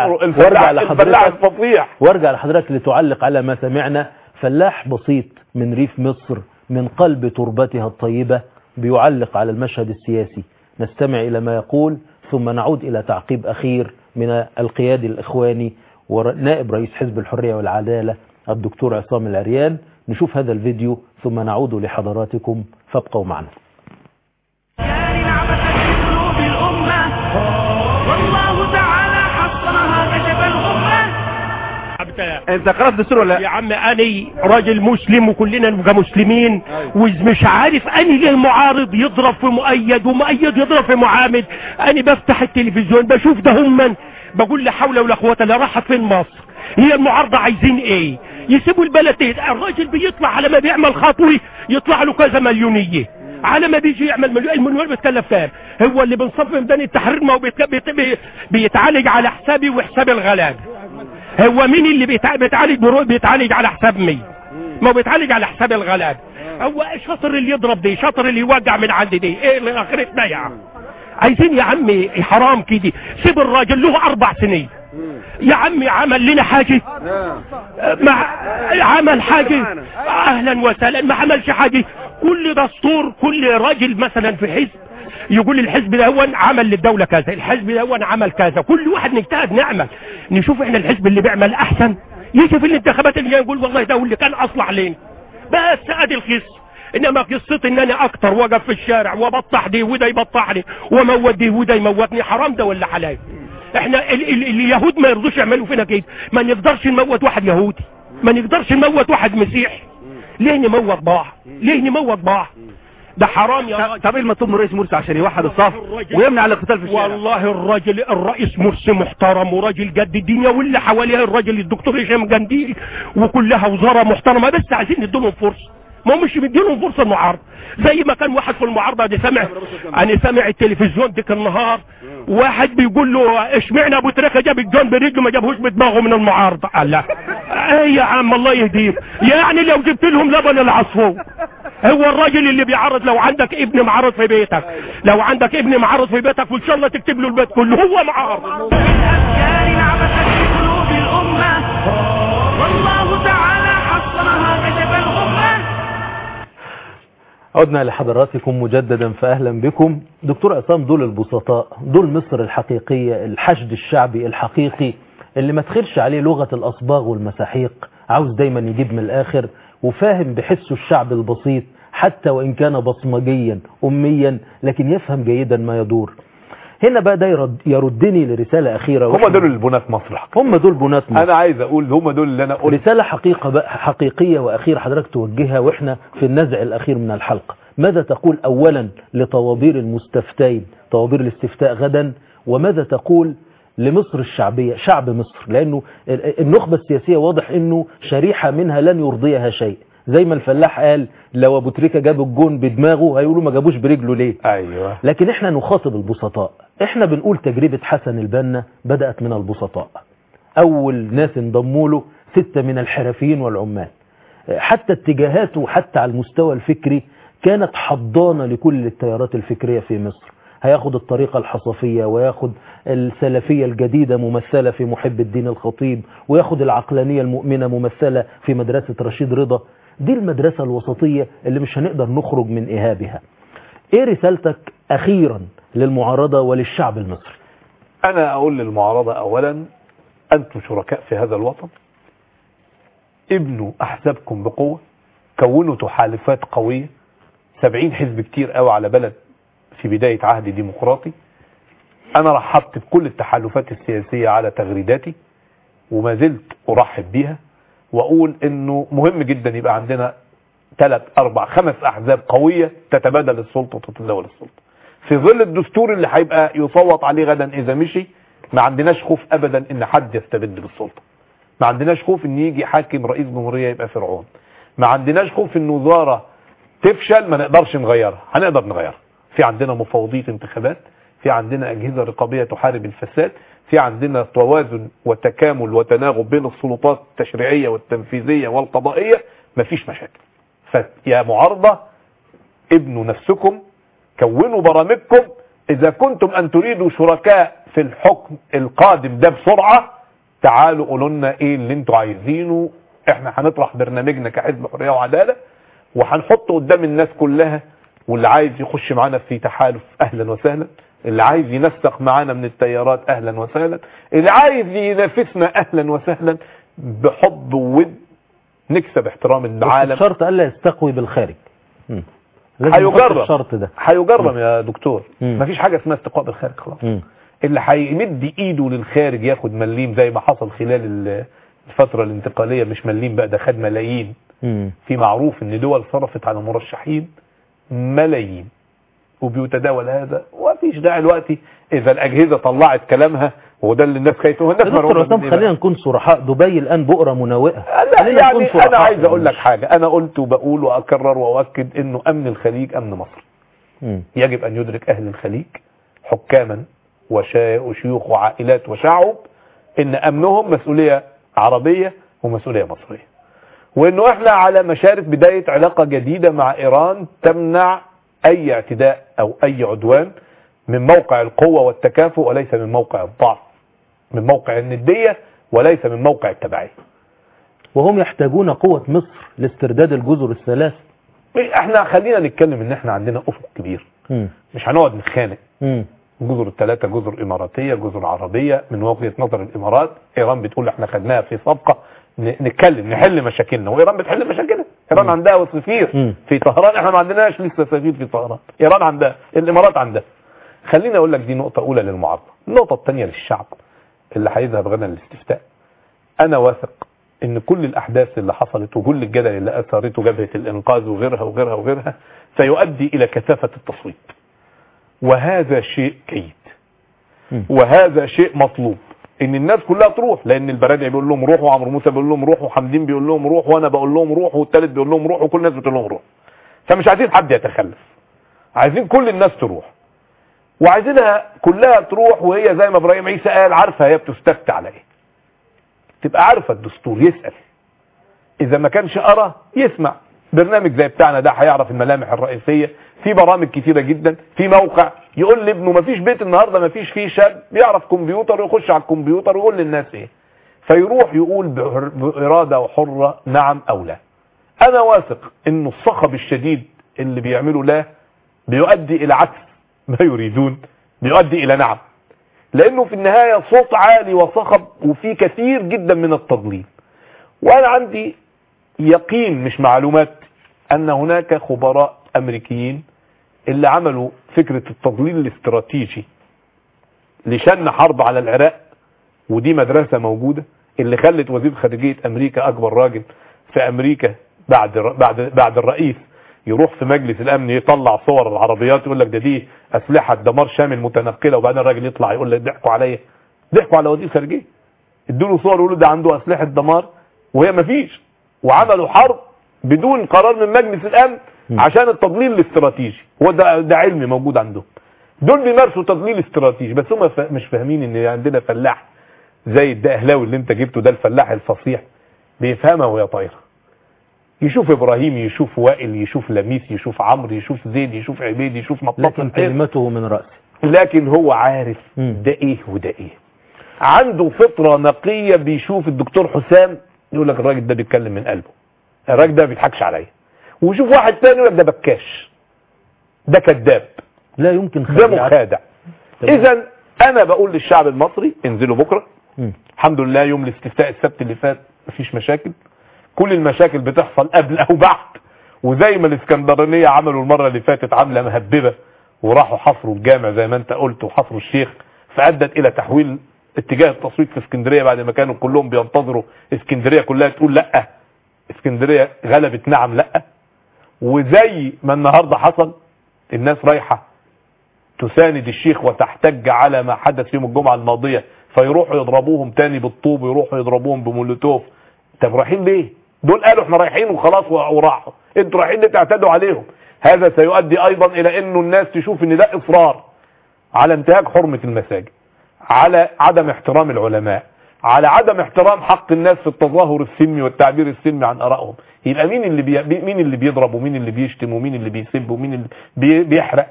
وارجع لحضرتك لتعلق على ما سمعنا. فلاح بسيط من ريف مصر من قلب تربتها الطيبة بيعلق على المشهد السياسي. نستمع إلى ما يقول ثم نعود إلى تعقيب أخير من القيادي الإخواني ونائب رئيس حزب الحرية والعدالة الدكتور عصام العريان. نشوف هذا الفيديو ثم نعود لحضراتكم، فابقوا معنا. والله تعالى حصنها كشف الغمة. انت قرأت دستور ولا يا عم؟ اني راجل مسلم وكلنا نبقى مسلمين، ومش عارف اني ليه معارض يضرب في مؤيد ومؤيد يضرب في معامد. اني بفتح التلفزيون بشوف ده هم، بقول لا حول ولا قوه الا راحت فين مصر؟ هي المعارضه عايزين ايه؟ يسيبوا البلد ايه؟ الراجل بيطلع على ما بيعمل خطوه يطلع له كذا مليونيه، على ما بيجي يعمل المليون بيتكلف كام؟ هو اللي بنصف ميدان التحرير ما هو بيتعالج على حسابي وحساب الغلاب. هو مين اللي بيتعالج على حساب مين؟ ما هو بيتعالج على حساب الغلاب. هو شاطر اللي يضرب دي، شاطر اللي يوجع من عند دي. ايه اللي اخرتنا يا عم؟ عايزين يا عمي حرام كده. سيب الراجل له 4 سنين يا عمي، عمل لنا حاجة؟ عمل حاجة؟ اهلا وسهلا. ما عملش حاجة. كل دستور كل راجل مثلا في حزب يقول الحزب ده هو عمل للدولة كذا، الحزب ده هو عمل كذا، كل واحد نجتهد نعمل نشوف احنا الحزب اللي بيعمل احسن يجي في الانتخابات اللي يقول والله ده هو اللي كان اصلح لنا. بس ادي القصه. انما قصتي ان انا اكتر واقف في الشارع وبطح دي وده يبطحني وموت دي وده يموتني، حرام ده ولا حلال؟ احنا اليهود ما يرضوش يعملوا فينا كده. ما نقدرش نموت واحد يهودي، ما نقدرش نموت واحد مسيحي. ليه نموت بعض؟ ليه نموت بعض؟ ده حرام يا راجل. طب ايه المطلوب من رئيس مرسي عشان يوحد الصف ويمنع الاقتتال في الشارع؟ والله الرئيس مرسي محترم وراجل جد الدنيا، واللي حواليها الراجل الدكتور هشام جنديل وكلها وزاره محترمه، بس عايزين نديلهم فرصه. ما مش مديلهم فرصه المعارضه زي ما كان واحد في المعارضه دي. انا سامع التلفزيون ديك النهار واحد بيقول له اشمعنى ابو تريكه جاب الجون برجله ما جابهوش بدماغه من المعارضه؟ قال لا ايه يا عم الله يهديك، يعني لو جبت لهم لبن العصفور. هو الراجل اللي بيعرض، لو عندك ابن معرض في بيتك، لو عندك ابن معرض في بيتك وان شاء الله تكتب له البيت كله، هو معارض. الأفكار نعبت في قلوب الأمة، والله تعالى حصنها كشف الغمة. عدنا لحضراتكم مجددا فأهلا بكم. دكتور عصام، دول البسطاء، دول مصر الحقيقية، الحشد الشعبي الحقيقي اللي ما تخيرش عليه لغة الأصباغ والمساحيق، عاوز دايما يجيب من الآخر وفاهم بحسه الشعب البسيط حتى وإن كان بصمجيا أميا، لكن يفهم جيدا ما يدور. هنا بقى ده يردني لرسالة أخيرة. هم دول البنات مصر حقيقة. هم دول بنات مصر. أنا عايز أقول هم دول اللي أنا قلت. رسالة حقيقية وأخيرة حضرتك توجهها وإحنا في النزع الأخير من الحلقة. ماذا تقول أولا لطوابير المستفتين، طوابير الاستفتاء غدا، وماذا تقول لمصر الشعبية، شعب مصر؟ لأنه النخبة السياسية واضح أنه شريحة منها لن يرضيها شيء. زي ما الفلاح قال لو أبو تريكة جاب الجون بدماغه هيقولوا ما جابوش برجله ليه. أيوة. لكن احنا نخاطب البسطاء. احنا بنقول تجربة حسن البنا بدأت من البسطاء. أول ناس انضموا له 6 من الحرفيين والعمال. حتى اتجاهاته وحتى على المستوى الفكري كانت حضانة لكل التيارات الفكرية في مصر. هياخد الطريقة الحصفية وياخد السلفية الجديدة ممثلة في محب الدين الخطيب، وياخد العقلانية المؤمنة ممثلة في مدرسة رشيد رضا. دي المدرسة الوسطية اللي مش هنقدر نخرج من إيهابها. ايه رسالتك أخيرا للمعارضة وللشعب المصري؟ أنا أقول للمعارضة أولا أنتم شركاء في هذا الوطن، ابنوا احزابكم بقوة، كونوا تحالفات قوية. 70 حزب كتير قوي على بلد في بداية عهد ديمقراطي. انا رحبت بكل التحالفات السياسية على تغريداتي وما زلت ارحب بيها، واقول انه مهم جدا يبقى عندنا 3 4 5 احزاب قوية تتبادل السلطة وتتداول السلطة في ظل الدستور اللي هيبقى يصوت عليه غدا اذا مشي. ما عندناش خوف ابدا ان حد يستبد بالسلطة، ما عندناش خوف ان يجي حاكم رئيس جمهورية يبقى فرعون، ما عندناش خوف ان وزارة تفشل ما نقدرش نغيرها، هنقدر نغيرها. في عندنا مفوضية انتخابات، في عندنا اجهزة رقابية تحارب الفساد، في عندنا توازن وتكامل وتناغم بين السلطات التشريعية والتنفيذية والقضائية، مفيش مشاكل. فيا معارضة ابنوا نفسكم، كونوا برامجكم. اذا كنتم ان تريدوا شركاء في الحكم القادم ده بسرعة، تعالوا قولوا لنا ايه اللي انتوا عايزينه. احنا هنطرح برنامجنا كحزب حرية وعدالة وهنحطه قدام الناس كلها، واللي عايز يخش معانا في تحالف اهلا وسهلا، اللي عايز ينسق معانا من التيارات اهلا وسهلا، اللي عايز ينافسنا اهلا وسهلا، بحب وود نكسب احترام العالم. الشرط الا يستقوي بالخارج. هيجرب الشرط ده، هيجرب يا دكتور. مم. مفيش حاجة اسمها استقواء بالخارج خلاص. مم. اللي هيمد ايده للخارج ياخد مليم زي ما حصل خلال الفترة الانتقالية، مش مليم بقى، ده خد ملايين. في معروف ان دول صرفت على مرشحين ملايين وبيتداول هذا، ومفيش داعي دلوقتي اذا الاجهزة طلعت كلامها، وده اللي الناس خايفه. الناس دكتور عصام خلينا نكون صراحة، دبي الان بؤرة منوئة. لا يعني انا عايز اقول لك حاجة، انا قلت وبقول واكرر واؤكد انه امن الخليج امن مصر. يجب ان يدرك اهل الخليج حكاما وشيوخ وعائلات وشعب ان امنهم مسؤولية عربية ومسؤولية مصرية، وانه احنا على مشارف بداية علاقة جديدة مع ايران تمنع اي اعتداء او اي عدوان من موقع القوة والتكافؤ وليس من موقع الضعف، من موقع الندية وليس من موقع التبعية. وهم يحتاجون قوة مصر لاسترداد الجزر الثلاث. احنا خلينا نتكلم ان احنا عندنا افق كبير، مش هنقعد نتخانق. جزر الثلاثة جزر اماراتية جزر عربية، من وجهة نظر الامارات ايران بتقول احنا خدناها في صفقة نتكلم نحل مشاكلنا، وايران بتحل مشاكلها. ايران عندها سفير في طهران، احنا ما عندناش لسه سفير في طهران. ايران عندها، الامارات عندها. خليني اقول لك دي نقطة اولى للمعارضة. النقطة الثانية للشعب اللي هيذهب غدا للاستفتاء، انا واثق ان كل الاحداث اللي حصلت وكل الجدل اللي اثارته جبهة الانقاذ وغيرها وغيرها وغيرها سيؤدي الى كثافة التصويت، وهذا شيء جيد وهذا شيء مطلوب، ان الناس كلها تروح. لان البرادعي بيقول لهم روحوا، وعمرو موسى بيقول لهم روحوا، وحمدين بيقول لهم روحوا، وانا بقول لهم روحوا، والثالث بيقول لهم روحوا، وكل الناس بتقول لهم روحوا. فمش عايزين حد يتخلف، عايزين كل الناس تروح، وعايزينها كلها تروح وهي زي ما ابراهيم عيسى قال عارفه هي بتستفتى على ايه، تبقى عارفه الدستور. يسأل اذا ما كانش قرا يسمع برنامج زي بتاعنا ده، هيعرف الملامح الرئيسيه. في برامج كتيره جدا، في موقع يقول لابنه ما فيش بيت النهارده ما فيش فيه شاب بيعرف كمبيوتر ويخش على الكمبيوتر ويقول للناس ايه، فيروح يقول باراده وحره نعم او لا. انا واثق انه الصخب الشديد اللي بيعمله لا بيؤدي الى عكس ما يريدون، بيؤدي الى نعم، لانه في النهايه صوت عالي وصخب وفي كثير جدا من التضليل. وانا عندي يقين مش معلومات ان هناك خبراء امريكيين اللي عملوا فكرة التضليل الاستراتيجي لشن حرب على العراق، ودي مدرسة موجودة اللي خلت وزير خارجية امريكا اكبر راجل في امريكا بعد الرئيس يروح في مجلس الامن يطلع صور العربيات يقول لك دي اسلحة دمار شامل متنقلة، وبعدين الراجل يطلع يقول لك ضحكوا عليا، ضحكوا على وزير خارجية، ادوا له صور يقولوا ده عنده اسلحة دمار وهي مفيش، وعملوا حرب بدون قرار من مجلس الامن عشان التضليل الاستراتيجي. هو ده علم موجود عندهم، دول بيمارسوا تضليل استراتيجي، بس هم مش فاهمين ان عندنا فلاح زي الدقهلاوي اللي انت جبته ده، الفلاح الفصيح بيفهمها وهي طايره، يشوف ابراهيم يشوف وائل يشوف لميس يشوف عمرو يشوف زيد يشوف عبيد يشوف مطلق، لكن كلمته من رأسه، لكن هو عارف ده ايه وده ايه، عنده فطرة نقية. بيشوف الدكتور حسام يقول لك الراجل ده بيتكلم من قلبه، الراجل ده ما بيضحكش عليا، ويشوف واحد تاني يقول لك ده بكاش، ده كذاب، لا يمكن ده مخادع. اذا انا بقول للشعب المصري انزلوا بكره. الحمد لله يوم الاستفتاء السبت اللي فات مفيش مشاكل، كل المشاكل بتحصل قبل او بعد. وزي ما الاسكندرانية عملوا المرة اللي فاتت عاملة مهببة وراحوا حصروا الجامع زي ما انت قلت وحصروا الشيخ، فأدت الى تحويل اتجاه التصويت في اسكندرية بعد ما كانوا كلهم بينتظروا اسكندرية كلها تقول لا، اسكندرية غلبت نعم لا. وزي ما النهاردة حصل الناس رايحة تساند الشيخ وتحتج على ما حدث يوم الجمعة الماضية، فيروحوا يضربوهم تاني بالطوب ويروحوا يضربوهم بمولوتوف. طب رايحين ليه؟ دول قالوا احنا رايحين وخلاص وراحوا، انتوا رايحين ليه تعتدوا عليهم؟ هذا سيؤدي ايضا الى انه الناس تشوف ان ده اصرار على انتهاك حرمة المساجد، على عدم احترام العلماء، على عدم احترام حق الناس في التظاهر السلمي والتعبير السلمي عن ارائهم. يبقى مين اللي بيضرب ومين اللي بيشتم ومين اللي بيسب ومين اللي بيحرق؟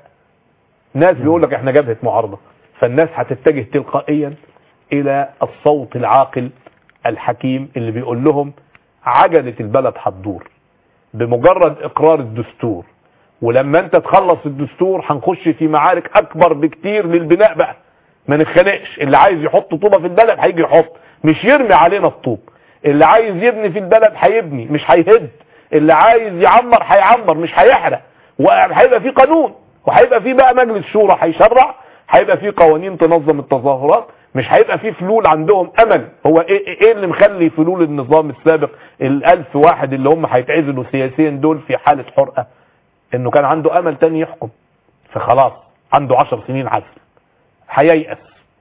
ناس بيقول لك احنا جبهة معارضة. فالناس هتتجه تلقائيا الى الصوت العاقل الحكيم اللي بيقول لهم عجلة البلد هتدور بمجرد اقرار الدستور، ولما انت تخلص الدستور هنخش في معارك اكبر بكتير للبناء بقى. ما نتخانقش، اللي عايز يحط طوبة في البلد هيجي يحط، مش يرمي علينا الطوب. اللي عايز يبني في البلد هيبني مش هيهد، اللي عايز يعمر هيعمر مش هيحرق. وهيبقى في قانون، وهيبقى في بقى مجلس شورى هيشرع، هيبقى في قوانين تنظم التظاهرات، مش هيبقى في فلول عندهم امل. هو ايه اللي مخلي فلول النظام السابق ال1000 واحد اللي هم هيتعزلوا سياسيا دول في حالة حرقة؟ انه كان عنده امل تاني يحكم، فخلاص عنده 10 سنين عزل، هييأس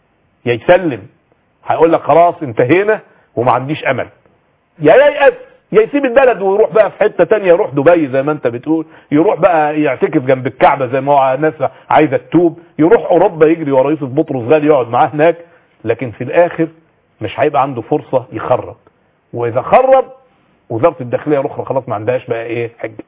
يا يسلم، هيقول لك خلاص انتهينا وما عنديش امل، يا ييأس يا يسيب البلد ويروح بقى في حتة تانية، يروح دبي زي ما انت بتقول، يروح بقى يعتكف جنب الكعبة زي ما هو ناس عايزة تتوب، يروح اوروبا يجري ورا يوسف بطرس غالي يقعد معاه هناك. لكن في الاخر مش هيبقى عنده فرصة يخرب، واذا خرب وزارة الداخلية الاخرى خلاص ما عندهاش بقى ايه حجة.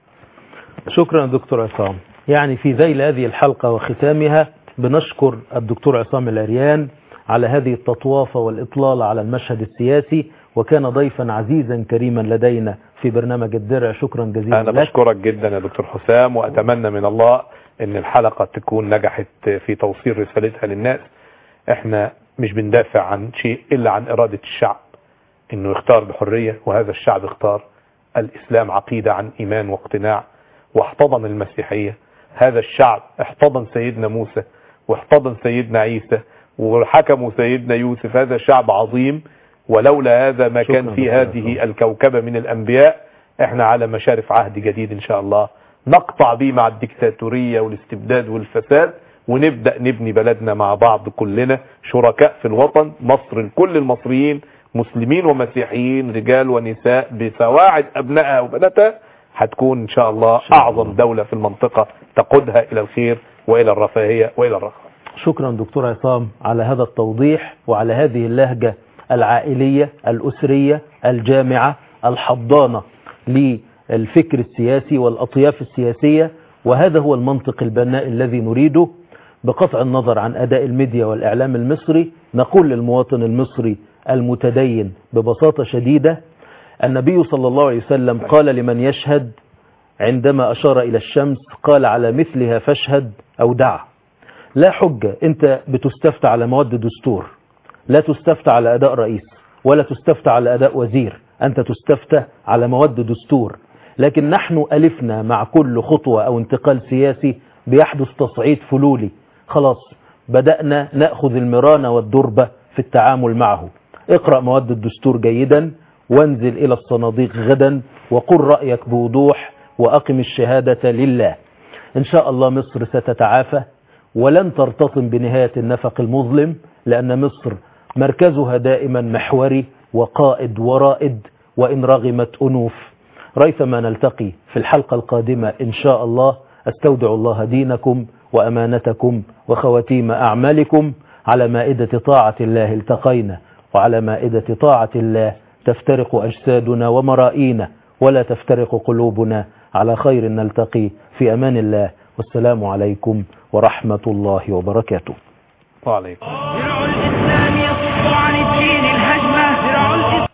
شكرا دكتور عصام. يعني في ذيل هذه الحلقة وختامها بنشكر الدكتور عصام العريان على هذه التطوافة والإطلالة على المشهد السياسي، وكان ضيفا عزيزا كريما لدينا في برنامج الدرع. شكرا جزيلا أنا لك. بشكرك جدا يا دكتور حسام، وأتمنى من الله أن الحلقة تكون نجحت في توصيل رسالتها للناس. احنا مش بندافع عن شيء إلا عن إرادة الشعب أنه يختار بحرية، وهذا الشعب اختار الإسلام عقيدة عن إيمان واقتناع، واحتضن المسيحية. هذا الشعب احتضن سيدنا موسى واحتضن سيدنا عيسى وحكموا سيدنا يوسف. هذا شعب عظيم، ولولا هذا ما كان في هذه الكوكبة من الأنبياء. احنا على مشارف عهد جديد إن شاء الله نقطع به مع الدكتاتورية والاستبداد والفساد، ونبدأ نبني بلدنا مع بعض كلنا شركاء في الوطن. مصر كل المصريين مسلمين ومسيحيين رجال ونساء بسواعد أبنائها وبناتها، هتكون إن شاء الله أعظم دولة في المنطقة تقودها إلى الخير وإلى الرفاهية وإلى الرخاء. شكرا دكتور عصام على هذا التوضيح وعلى هذه اللهجة العائلية الأسرية الجامعة الحضانة للفكر السياسي والأطياف السياسية. وهذا هو المنطق البناء الذي نريده بقطع النظر عن أداء الميديا والإعلام المصري. نقول للمواطن المصري المتدين ببساطة شديدة: النبي صلى الله عليه وسلم قال لمن يشهد عندما أشار إلى الشمس، قال على مثلها فاشهد أو دع. لا حجة. أنت بتستفتى على مواد دستور، لا تستفتى على أداء رئيس ولا تستفتى على أداء وزير، أنت تستفتى على مواد دستور. لكن نحن ألفنا مع كل خطوة أو انتقال سياسي بيحدث تصعيد فلولي. خلاص بدأنا نأخذ المرانة والدربة في التعامل معه. اقرأ مواد الدستور جيدا، وانزل إلى الصناديق غدا وقل رأيك بوضوح، وأقم الشهادة لله. إن شاء الله مصر ستتعافى ولن ترتطم بنهاية النفق المظلم، لأن مصر مركزها دائما محوري وقائد ورائد، وإن رغمت أنوف. ريثما نلتقي في الحلقة القادمة إن شاء الله. أستودع الله دينكم وأمانتكم وخواتيم أعمالكم. على مائدة طاعة الله التقينا، وعلى مائدة طاعة الله تفترق أجسادنا ومرائينا، ولا تفترق قلوبنا. على خير نلتقي، في أمان الله، والسلام عليكم ورحمة الله وبركاته. وعليكم. درع الإسلام يصد عن الدين